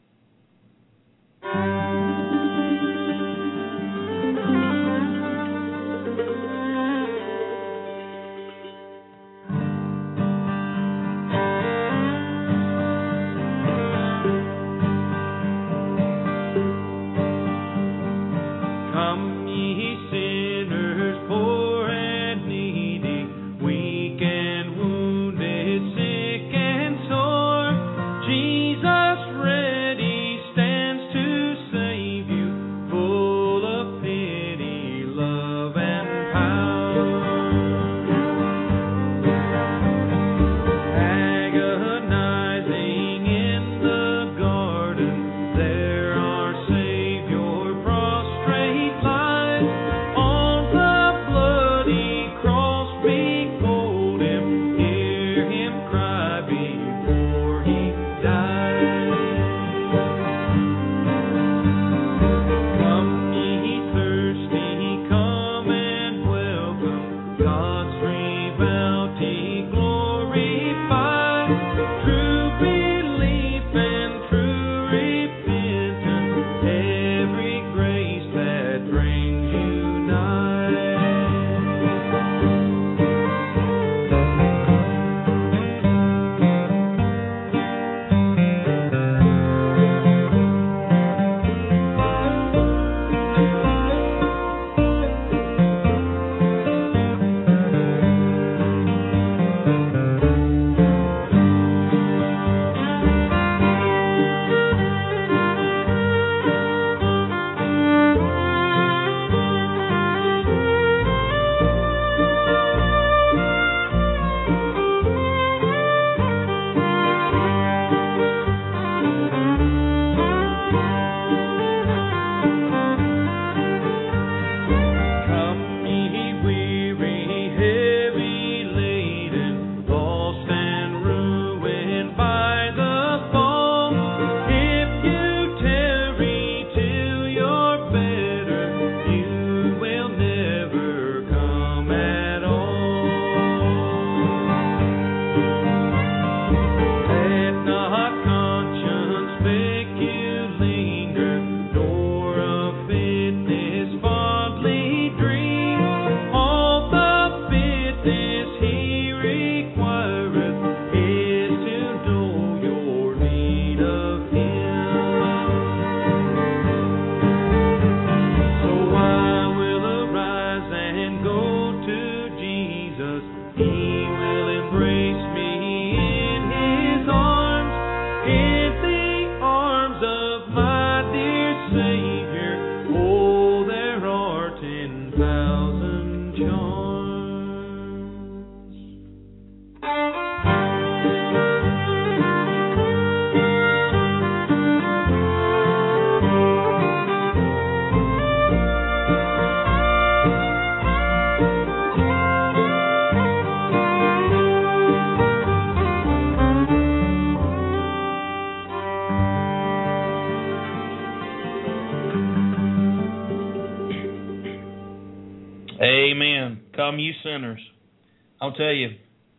Amen. Come, you sinners. I'll tell you,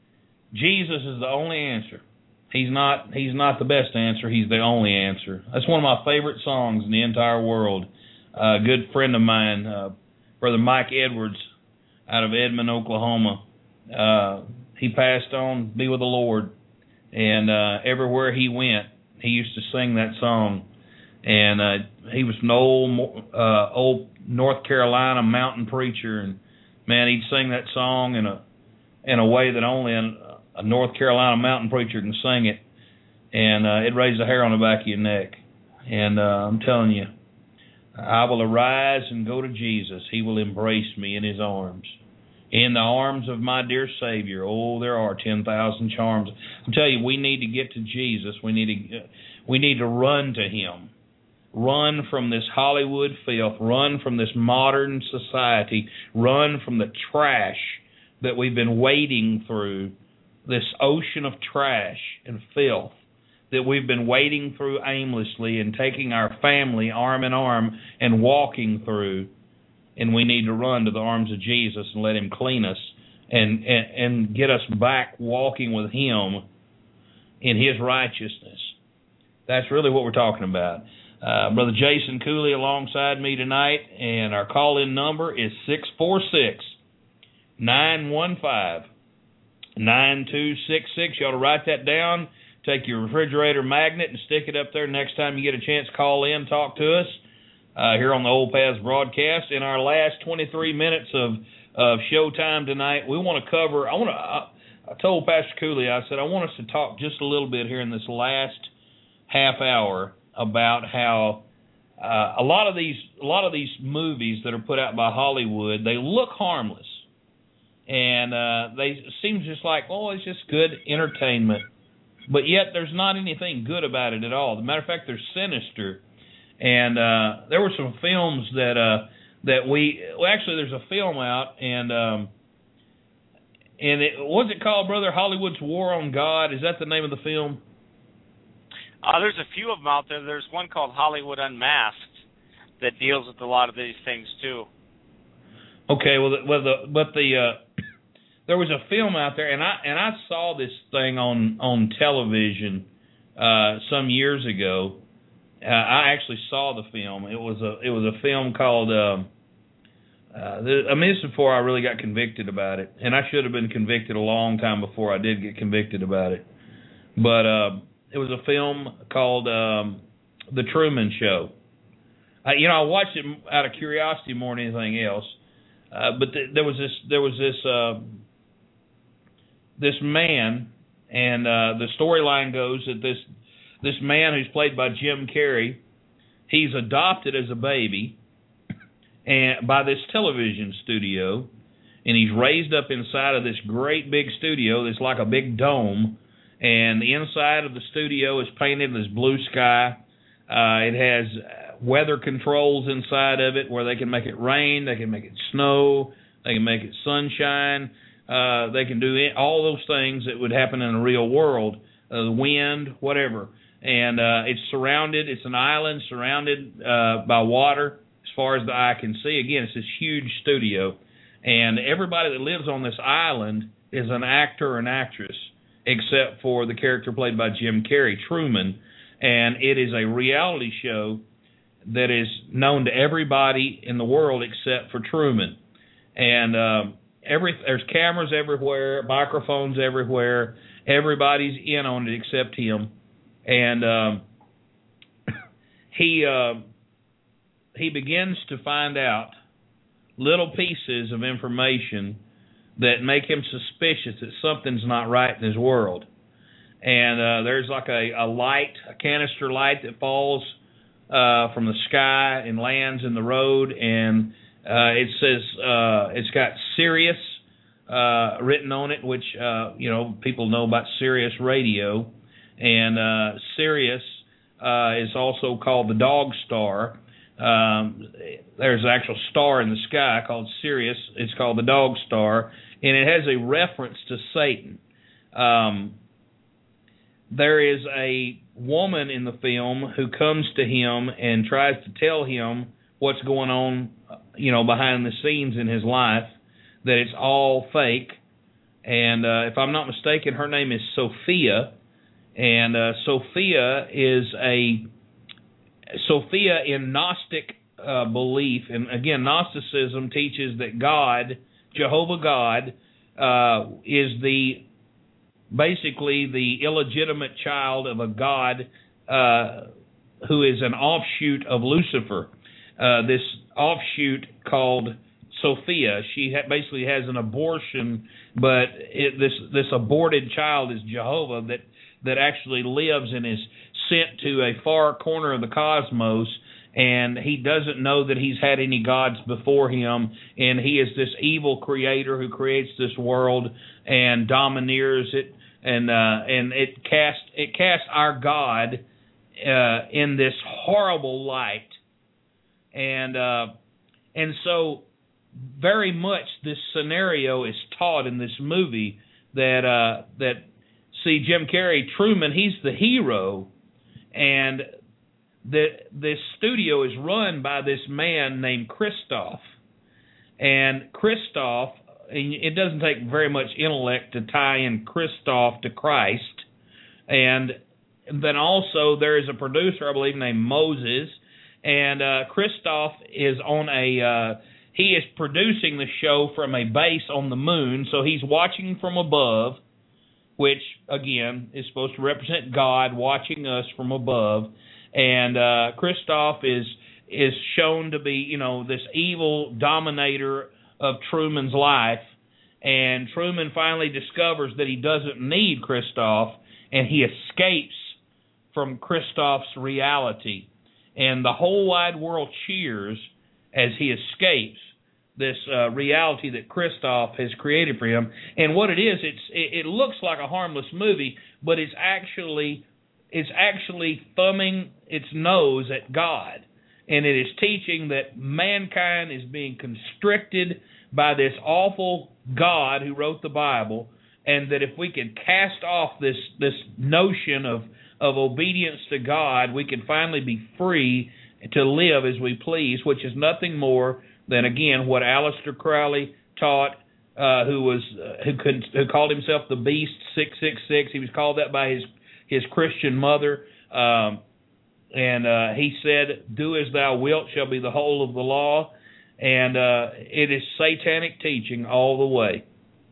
Jesus is the only answer. He's not the best answer. He's the only answer. That's one of my favorite songs in the entire world. A good friend of mine, Brother Mike Edwards, out of Edmond, Oklahoma, he passed on, be with the Lord, and everywhere he went, he used to sing that song. And he was an old North Carolina mountain preacher, and man, he'd sing that song in a way that only a North Carolina mountain preacher can sing it, and it raised the hair on the back of your neck. And I'm telling you, I will arise and go to Jesus. He will embrace me in his arms. In the arms of my dear Savior, oh, there are 10,000 charms. I'm telling you, we need to get to Jesus. We need to run to him. run from this Hollywood filth, run from this modern society, run from the trash that we've been wading through, this ocean of trash and filth that we've been wading through aimlessly and taking our family arm in arm and walking through. And we need to run to the arms of Jesus and let him clean us and get us back walking with him in his righteousness. That's really what we're talking about. Brother Jason Cooley alongside me tonight, and our call-in number is 646-915-9266. You ought to write that down. Take your refrigerator magnet and stick it up there. Next time you get a chance, call in, talk to us here on the Old Paths broadcast. In our last 23 minutes of showtime tonight, we want to cover. I told Pastor Cooley, I said I want us to talk just a little bit here in this last half hour about how a lot of these movies that are put out by Hollywood, they look harmless, and they seem just like, oh, it's just good entertainment. But yet there's not anything good about it at all. As a matter of fact, they're sinister. And there were some films that actually there's a film out, and what's it called, brother? Hollywood's War on God. Is that the name of the film? There's a few of them out there. There's one called Hollywood Unmasked that deals with a lot of these things too. Okay, there was a film out there, and I saw this thing on television some years ago. I actually saw the film. It was a film called. This is before I really got convicted about it, and I should have been convicted a long time before I did get convicted about it. But it was a film called The Truman Show. I watched it out of curiosity more than anything else. But there was this man, and the storyline goes that this man who's played by Jim Carrey, he's adopted as a baby and by this television studio, and he's raised up inside of this great big studio that's like a big dome, and the inside of the studio is painted in this blue sky. It has weather controls inside of it where they can make it rain, they can make it snow, they can make it sunshine. They can do all those things that would happen in the real world, the wind, whatever. And it's an island surrounded by water as far as the eye can see. Again, it's this huge studio. And everybody that lives on this island is an actor or an actress, except for the character played by Jim Carrey, Truman. And it is a reality show that is known to everybody in the world except for Truman. And there's cameras everywhere, microphones everywhere. Everybody's in on it except him. And he begins to find out little pieces of information that make him suspicious that something's not right in his world. And there's like a light, a canister light that falls from the sky and lands in the road, and it says it's got Sirius written on it, which people know about Sirius Radio, and Sirius is also called the Dog Star. There's an actual star in the sky called Sirius. It's called the Dog Star, and it has a reference to Satan. There is a woman in the film who comes to him and tries to tell him what's going on, behind the scenes in his life, that it's all fake. And if I'm not mistaken, her name is Sophia. And Sophia in Gnostic belief, and again, Gnosticism teaches that God, Jehovah God, is basically the illegitimate child of a god who is an offshoot of Lucifer. This offshoot called Sophia, she basically has an abortion, but this aborted child is Jehovah that actually lives and is sent to a far corner of the cosmos, and he doesn't know that he's had any gods before him, and he is this evil creator who creates this world and domineers it, and it casts our God in this horrible light, and so very much this scenario is taught in this movie that see, Jim Carrey, Truman, he's the hero, and this studio is run by this man named Christof. And Christof, it doesn't take very much intellect to tie in Christof to Christ. And then also there is a producer, I believe, named Moses. And Christof is on he is producing the show from a base on the moon, so he's watching from above, which, again, is supposed to represent God watching us from above. And Christof is shown to be, this evil dominator of Truman's life. And Truman finally discovers that he doesn't need Christof, and he escapes from Christof's reality. And the whole wide world cheers as he escapes this reality that Christof has created for him. And what it is, it looks like a harmless movie, but it's actually thumbing its nose at God. And it is teaching that mankind is being constricted by this awful God who wrote the Bible, and that if we can cast off this notion of obedience to God, we can finally be free to live as we please, which is nothing more than, again, what Aleister Crowley taught, who called himself the Beast 666. He was called that by his Christian mother, and he said, "Do as thou wilt shall be the whole of the law," and it is satanic teaching all the way.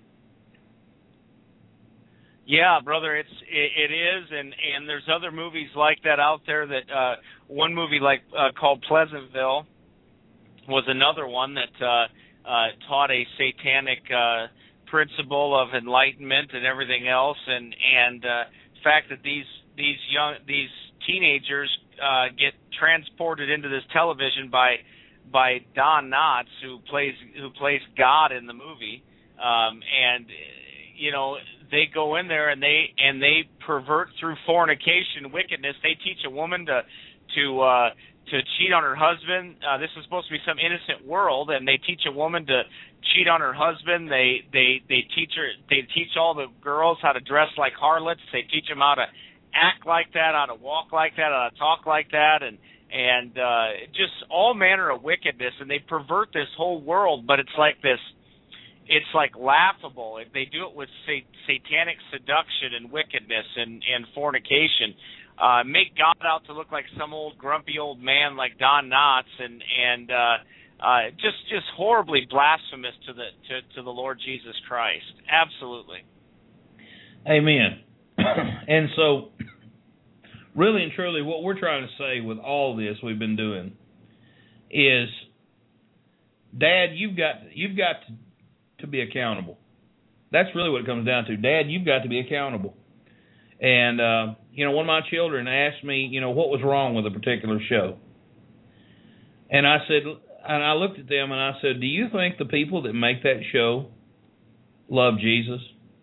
Yeah, brother, it is, and there's other movies like that out there. That one movie called Pleasantville was another one that taught a satanic principle of enlightenment and everything else, and the fact that these teenagers get transported into this television by Don Knotts, who plays God in the movie, and they go in there and they pervert through fornication, wickedness. They teach a woman to cheat on her husband. This is supposed to be some innocent world, and they teach a woman to cheat on her husband. They teach all the girls how to dress like harlots. They teach them how to act like that, how to walk like that, how to talk like that, and just all manner of wickedness. And they pervert this whole world, but it's like this. It's like laughable. They do it with satanic seduction and wickedness and fornication. Make God out to look like some old grumpy old man like Don Knotts, and just horribly blasphemous to the Lord Jesus Christ. Absolutely. Amen. And so, really and truly, what we're trying to say with all this we've been doing is, Dad, you've got to be accountable. That's really what it comes down to. Dad, you've got to be accountable. And one of my children asked me, what was wrong with a particular show. And I looked at them and I said, "Do you think the people that make that show love Jesus?"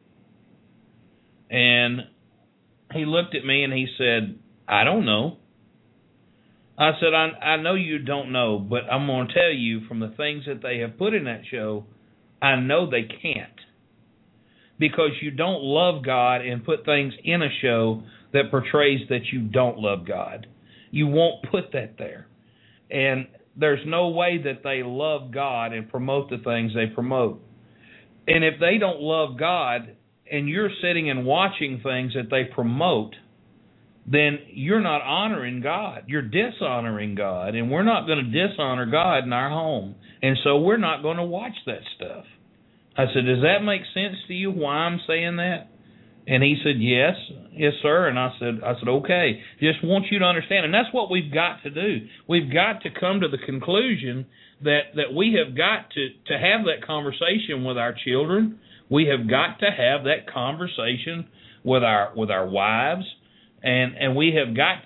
And he looked at me and he said, "I don't know." I said, I know you don't know, but I'm going to tell you from the things that they have put in that show, I know they can't. Because you don't love God and put things in a show that portrays that you don't love God. You won't put that there. And there's no way that they love God and promote the things they promote. And if they don't love God and you're sitting and watching things that they promote, then you're not honoring God. You're dishonoring God. And we're not going to dishonor God in our home. And so we're not going to watch that stuff. I said, "Does that make sense to you why I'm saying that?" And he said, yes, sir. And I said, okay, just want you to understand. And that's what we've got to do. We've got to come to the conclusion that we have got to have that conversation with our children. We have got to have that conversation with our wives. And we have got,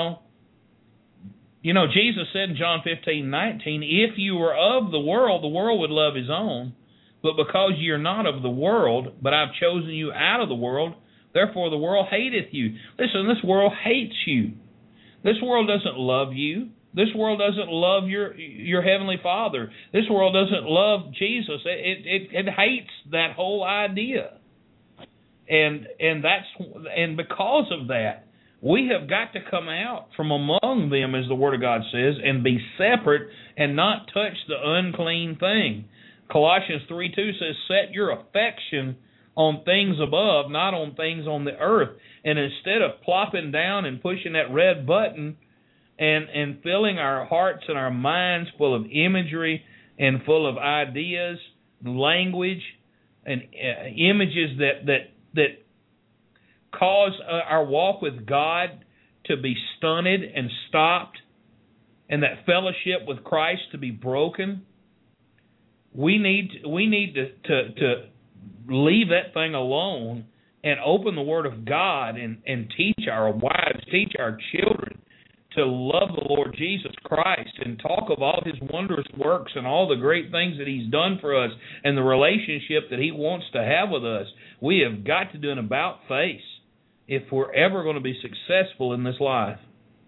Jesus said in John 15:19, "If you were of the world would love his own. But because you're not of the world, but I've chosen you out of the world, therefore the world hateth you." Listen, this world hates you. This world doesn't love you. This world doesn't love your Heavenly Father. This world doesn't love Jesus. It hates that whole idea. And because of that, we have got to come out from among them, as the Word of God says, and be separate and not touch the unclean thing. Colossians 3:2 says, set your affection on things above, not on things on the earth. And instead of plopping down and pushing that red button and filling our hearts and our minds full of imagery and full of ideas, language, and images that cause our walk with God to be stunted and stopped, and that fellowship with Christ to be broken, we need to leave that thing alone and open the Word of God and teach our wives, teach our children to love the Lord Jesus Christ and talk of all His wondrous works and all the great things that He's done for us and the relationship that He wants to have with us. We have got to do an about face if we're ever going to be successful in this life.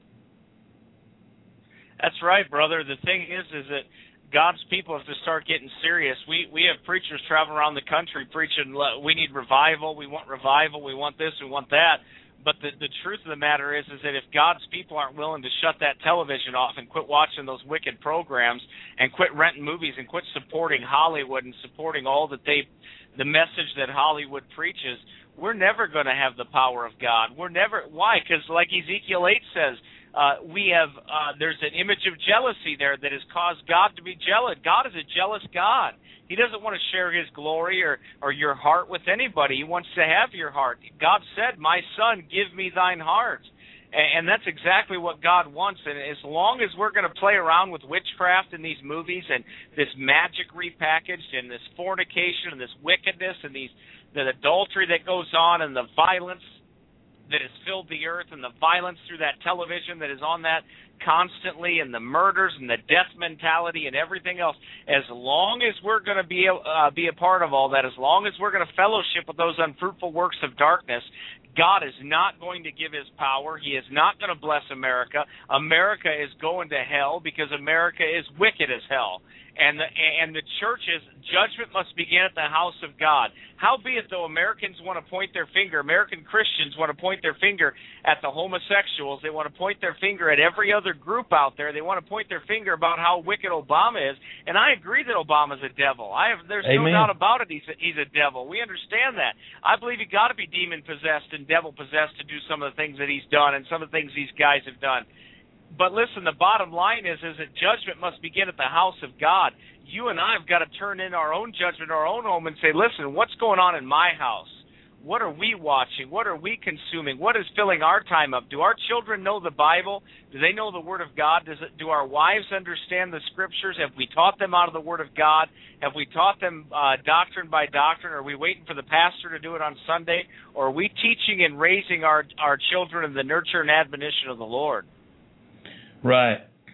That's right, brother. The thing is that God's people have to start getting serious. We have preachers traveling around the country preaching, we need revival, we want this, we want that. But the truth of the matter is that if God's people aren't willing to shut that television off and quit watching those wicked programs and quit renting movies and quit supporting Hollywood and supporting all that the message that Hollywood preaches, we're never going to have the power of God. Why? Because like Ezekiel 8 says, there's an image of jealousy there that has caused God to be jealous. God is a jealous God. He doesn't want to share His glory or your heart with anybody. He wants to have your heart. God said, my son, give me thine heart. And that's exactly what God wants. And as long as we're going to play around with witchcraft in these movies and this magic repackaged and this fornication and this wickedness and the adultery that goes on and the violence that has filled the earth and the violence through that television that is on that constantly and the murders and the death mentality and everything else, as long as we're going to be a part of all that, as long as we're going to fellowship with those unfruitful works of darkness, God is not going to give His power. He is not going to bless America. America is going to hell because America is wicked as hell. And the church's judgment must begin at the house of God. Howbeit, though, Americans want to point their finger, American Christians want to point their finger at the homosexuals. They want to point their finger at every other group out there. They want to point their finger about how wicked Obama is. And I agree that Obama's a devil. There's Amen. no doubt about it. He's a devil. We understand that. I believe you got to be demon-possessed and devil-possessed to do some of the things that he's done and some of the things these guys have done. But listen, the bottom line is that judgment must begin at the house of God. You and I have got to turn in our own judgment, our own home, and say, listen, what's going on in my house? What are we watching? What are we consuming? What is filling our time up? Do our children know the Bible? Do they know the Word of God? Do our wives understand the Scriptures? Have we taught them out of the Word of God? Have we taught them doctrine by doctrine? Are we waiting for the pastor to do it on Sunday? Or are we teaching and raising our children in the nurture and admonition of the Lord? Right.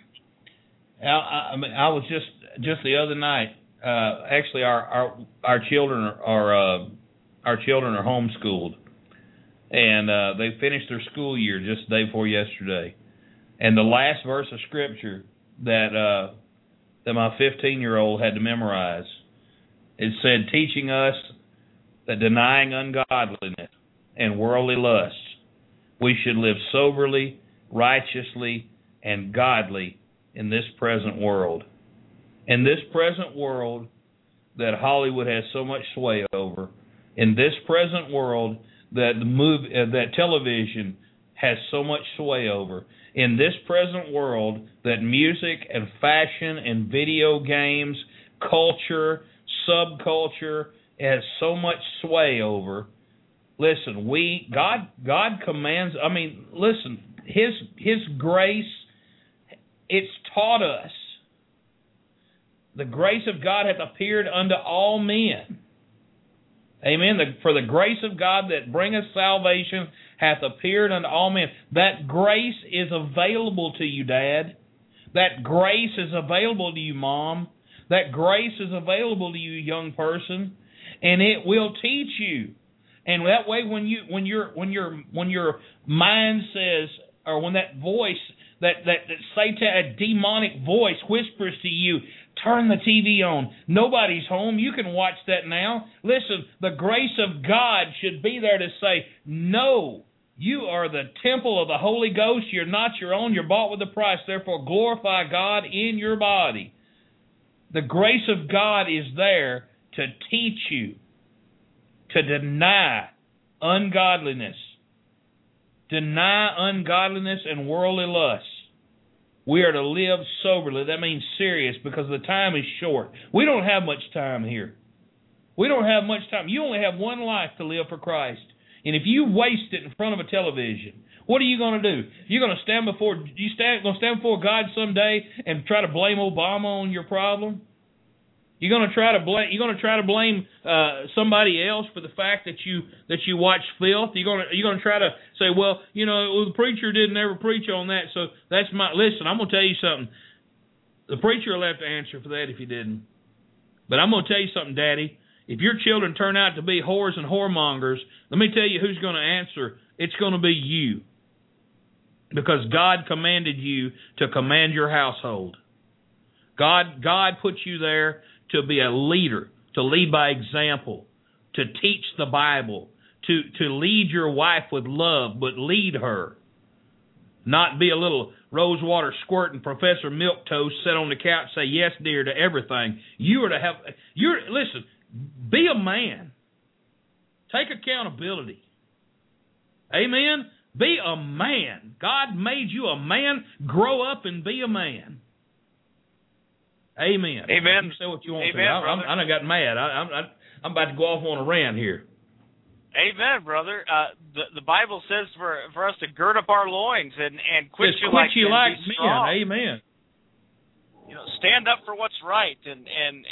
I was just the other night. Actually, our children are homeschooled, and they finished their school year just the day before yesterday. And the last verse of Scripture that my 15-year-old had to memorize, it said, teaching us that denying ungodliness and worldly lusts, we should live soberly, righteously, and godly in this present world. In this present world that Hollywood has so much sway over, in this present world that that television has so much sway over, in this present world that music and fashion and video games, culture, subculture has so much sway over, listen, God commands, listen, His grace, it's taught us. The grace of God hath appeared unto all men. Amen. For the grace of God that bringeth salvation hath appeared unto all men. That grace is available to you, Dad. That grace is available to you, Mom. That grace is available to you, young person, and it will teach you. And that way, when your mind says, or when that voice, that Satan, demonic voice whispers to you, turn the TV on. Nobody's home. You can watch that now. Listen, the grace of God should be there to say, no, you are the temple of the Holy Ghost. You're not your own. You're bought with a price. Therefore, glorify God in your body. The grace of God is there to teach you to deny ungodliness. Deny ungodliness and worldly lusts. We are to live soberly. That means serious, because the time is short. We don't have much time here. We don't have much time. You only have one life to live for Christ. And if you waste it in front of a television, what are you going to do? You're going to stand before God someday and try to blame Obama on your problem? You're going to try to blame somebody else for the fact that you watch filth. You're going to try to say, well, the preacher didn't ever preach on that, so that's my. Listen, I'm going to tell you something. The preacher will have to answer for that if he didn't. But I'm going to tell you something, Daddy. If your children turn out to be whores and whoremongers, let me tell you who's going to answer. It's going to be you, because God commanded you to command your household. God put you there to be a leader, to lead by example, to teach the Bible, to lead your wife with love, but lead her. Not be a little rosewater squirting Professor Milquetoast, sit on the couch, say yes, dear, to everything. Listen, be a man. Take accountability. Amen? Be a man. God made you a man. Grow up and be a man. Amen. Amen. You say what you want Amen, to. I done got mad. I'm about to go off on a rant here. Amen, brother. The Bible says for us to gird up our loins and quit you like men. Amen. Stand up for what's right, and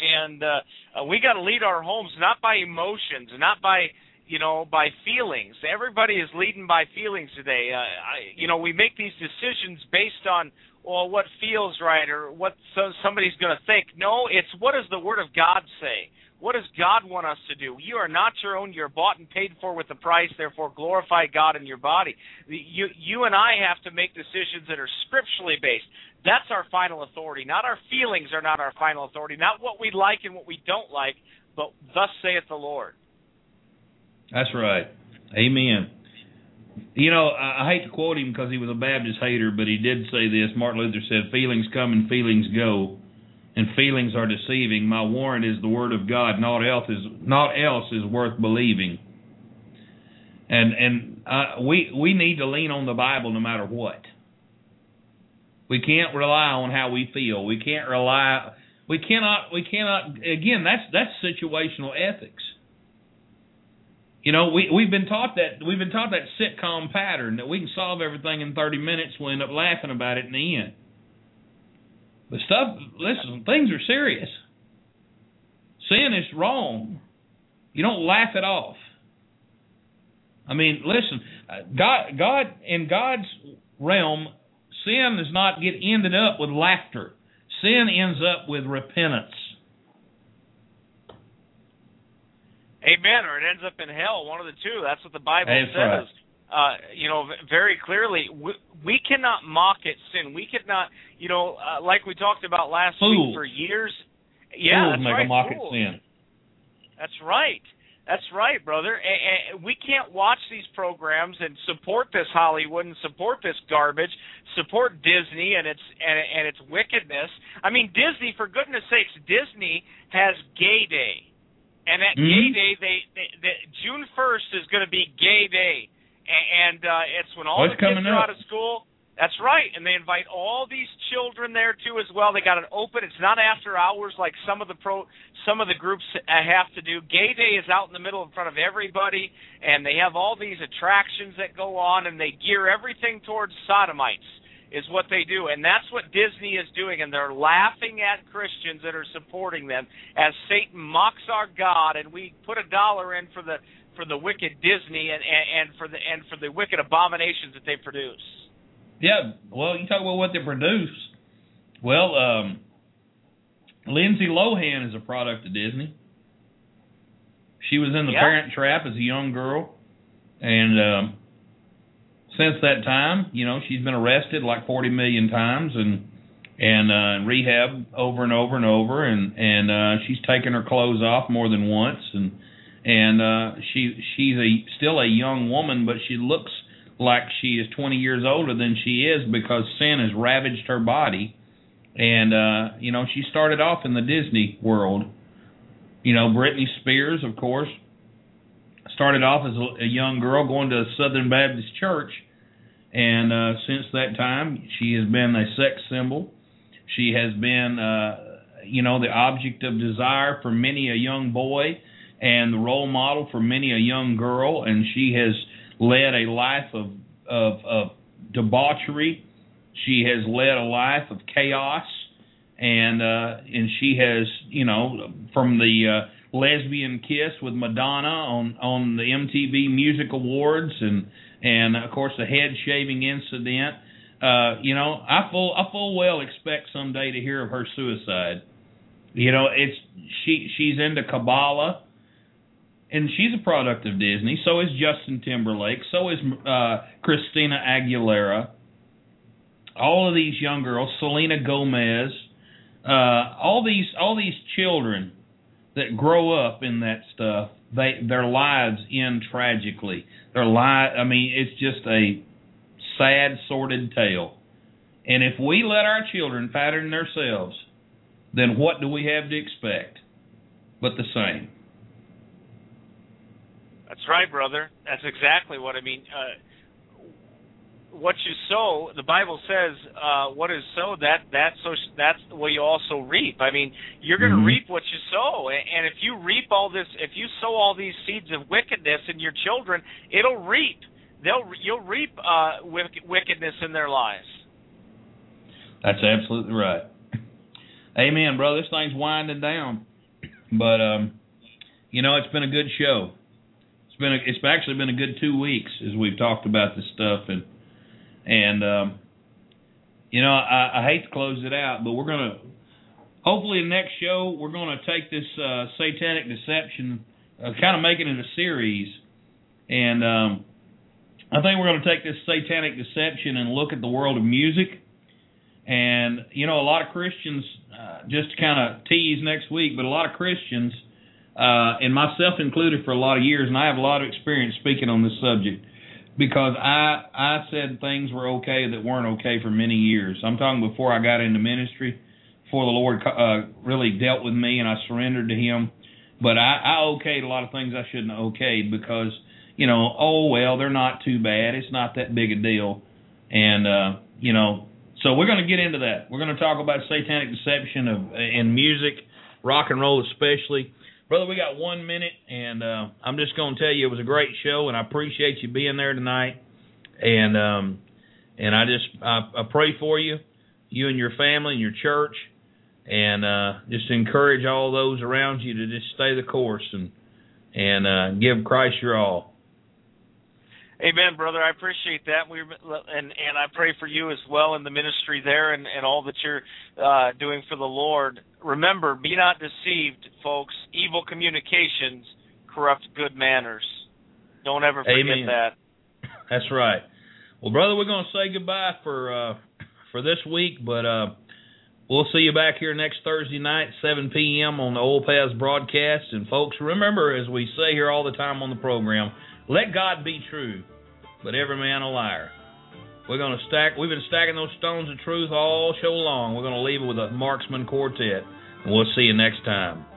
we got to lead our homes not by emotions, not by feelings. Everybody is leading by feelings today. We make these decisions based on what feels right or what somebody's going to think. No, it's what does the Word of God say? What does God want us to do? You are not your own. You're bought and paid for with a price. Therefore, glorify God in your body. You and I have to make decisions that are scripturally based. That's our final authority. Not our feelings are not our final authority. Not what we like and what we don't like, but thus saith the Lord. That's right. Amen. I hate to quote him because he was a Baptist hater, but he did say this. Martin Luther said, feelings come and feelings go, and feelings are deceiving. My warrant is the word of God. Naught else is worth believing. And we need to lean on the Bible no matter what. We can't rely on how we feel. We cannot. Again, that's situational ethics. We've been taught that sitcom pattern that we can solve everything in 30 minutes. We'll end up laughing about it in the end. But listen, things are serious. Sin is wrong. You don't laugh it off. I mean, listen, God in God's realm, sin does not get ended up with laughter. Sin ends up with repentance. Amen, or it ends up in hell, one of the two. That's what the Bible says. Right. Very clearly. We cannot mock at sin. We cannot, like we talked about last week for years. Yeah, Fools make a mock at sin. That's right. That's right, brother. And we can't watch these programs and support this Hollywood and support this garbage, support Disney and its wickedness. I mean, Disney, for goodness sakes, Disney has Gay Day. And at Gay Day, June 1st is going to be Gay Day, and it's when all the kids are out of school. That's right, and they invite all these children there too as well. They got it open. It's not after hours like some of the groups have to do. Gay Day is out in the middle in front of everybody, and they have all these attractions that go on, and they gear everything towards sodomites. Is what they do, and that's what Disney is doing, and they're laughing at Christians that are supporting them as Satan mocks our God, and we put $1 in for the wicked Disney and for the wicked abominations that they produce. Yeah, well, you talk about what they produce. Well, Lindsay Lohan is a product of Disney. She was in The Parent Trap as a young girl, and since that time, you know, she's been arrested like 40 million times and rehab over and over and over, and she's taken her clothes off more than once, and she's still a young woman, but she looks like she is 20 years older than she is because sin has ravaged her body. And you know, she started off in the Disney world. You know, Britney Spears, of course, started off as a young girl going to a Southern Baptist church, and since that time, she has been a sex symbol. She has been, you know, the object of desire for many a young boy and the role model for many a young girl, and she has led a life of debauchery. She has led a life of chaos, and she has, you know, from the lesbian kiss with Madonna on the MTV Music Awards, and of course the head shaving incident. You know, I full well expect someday to hear of her suicide. You know, she's into Kabbalah, and she's a product of Disney. So is Justin Timberlake. So is Christina Aguilera. All of these young girls, Selena Gomez, all these children that grow up in that stuff, their lives end tragically. I mean, it's just a sad, sordid tale. And if we let our children pattern themselves, then what do we have to expect but the same? That's right, brother. That's exactly what I mean. What you sow, the Bible says, what is sowed, that's what you also reap. I mean, you're going to reap what you sow, and if you reap all this, if you sow all these seeds of wickedness in your children, it'll reap. You'll reap wickedness in their lives. That's absolutely right. Amen, brother. This thing's winding down, but you know, it's been a good show. It's actually been a good 2 weeks as we've talked about this stuff, and you know, I hate to close it out, but we're gonna hopefully the next show we're gonna take this satanic deception, kind of making it a series, and I think we're gonna take this satanic deception and look at the world of music. And you know, a lot of Christians, just to kind of tease next week, but a lot of Christians, and myself included for a lot of years, and I have a lot of experience speaking on this subject, because I said things were okay that weren't okay for many years. I'm talking before I got into ministry, before the Lord really dealt with me and I surrendered to Him. But I okayed a lot of things I shouldn't have okayed because, you know, oh, well, they're not too bad. It's not that big a deal. And, you know, so we're going to get into that. We're going to talk about satanic deception in music, rock and roll especially. Brother, we got 1 minute, and I'm just going to tell you it was a great show, and I appreciate you being there tonight. And I pray for you and your family and your church, and just encourage all those around you to just stay the course and give Christ your all. Amen, brother. I appreciate that. And I pray for you as well in the ministry there and all that you're doing for the Lord. Remember, be not deceived, folks. Evil communications corrupt good manners. Don't ever forget Amen. that. That's right. Well, brother, we're going to say goodbye for this week, but we'll see you back here next Thursday night, 7 p.m. on the Old Paths broadcast. And folks, remember, as we say here all the time on the program, let God be true, but every man a liar. We've been stacking those stones of truth all show long. We're going to leave it with a marksman quartet. And we'll see you next time.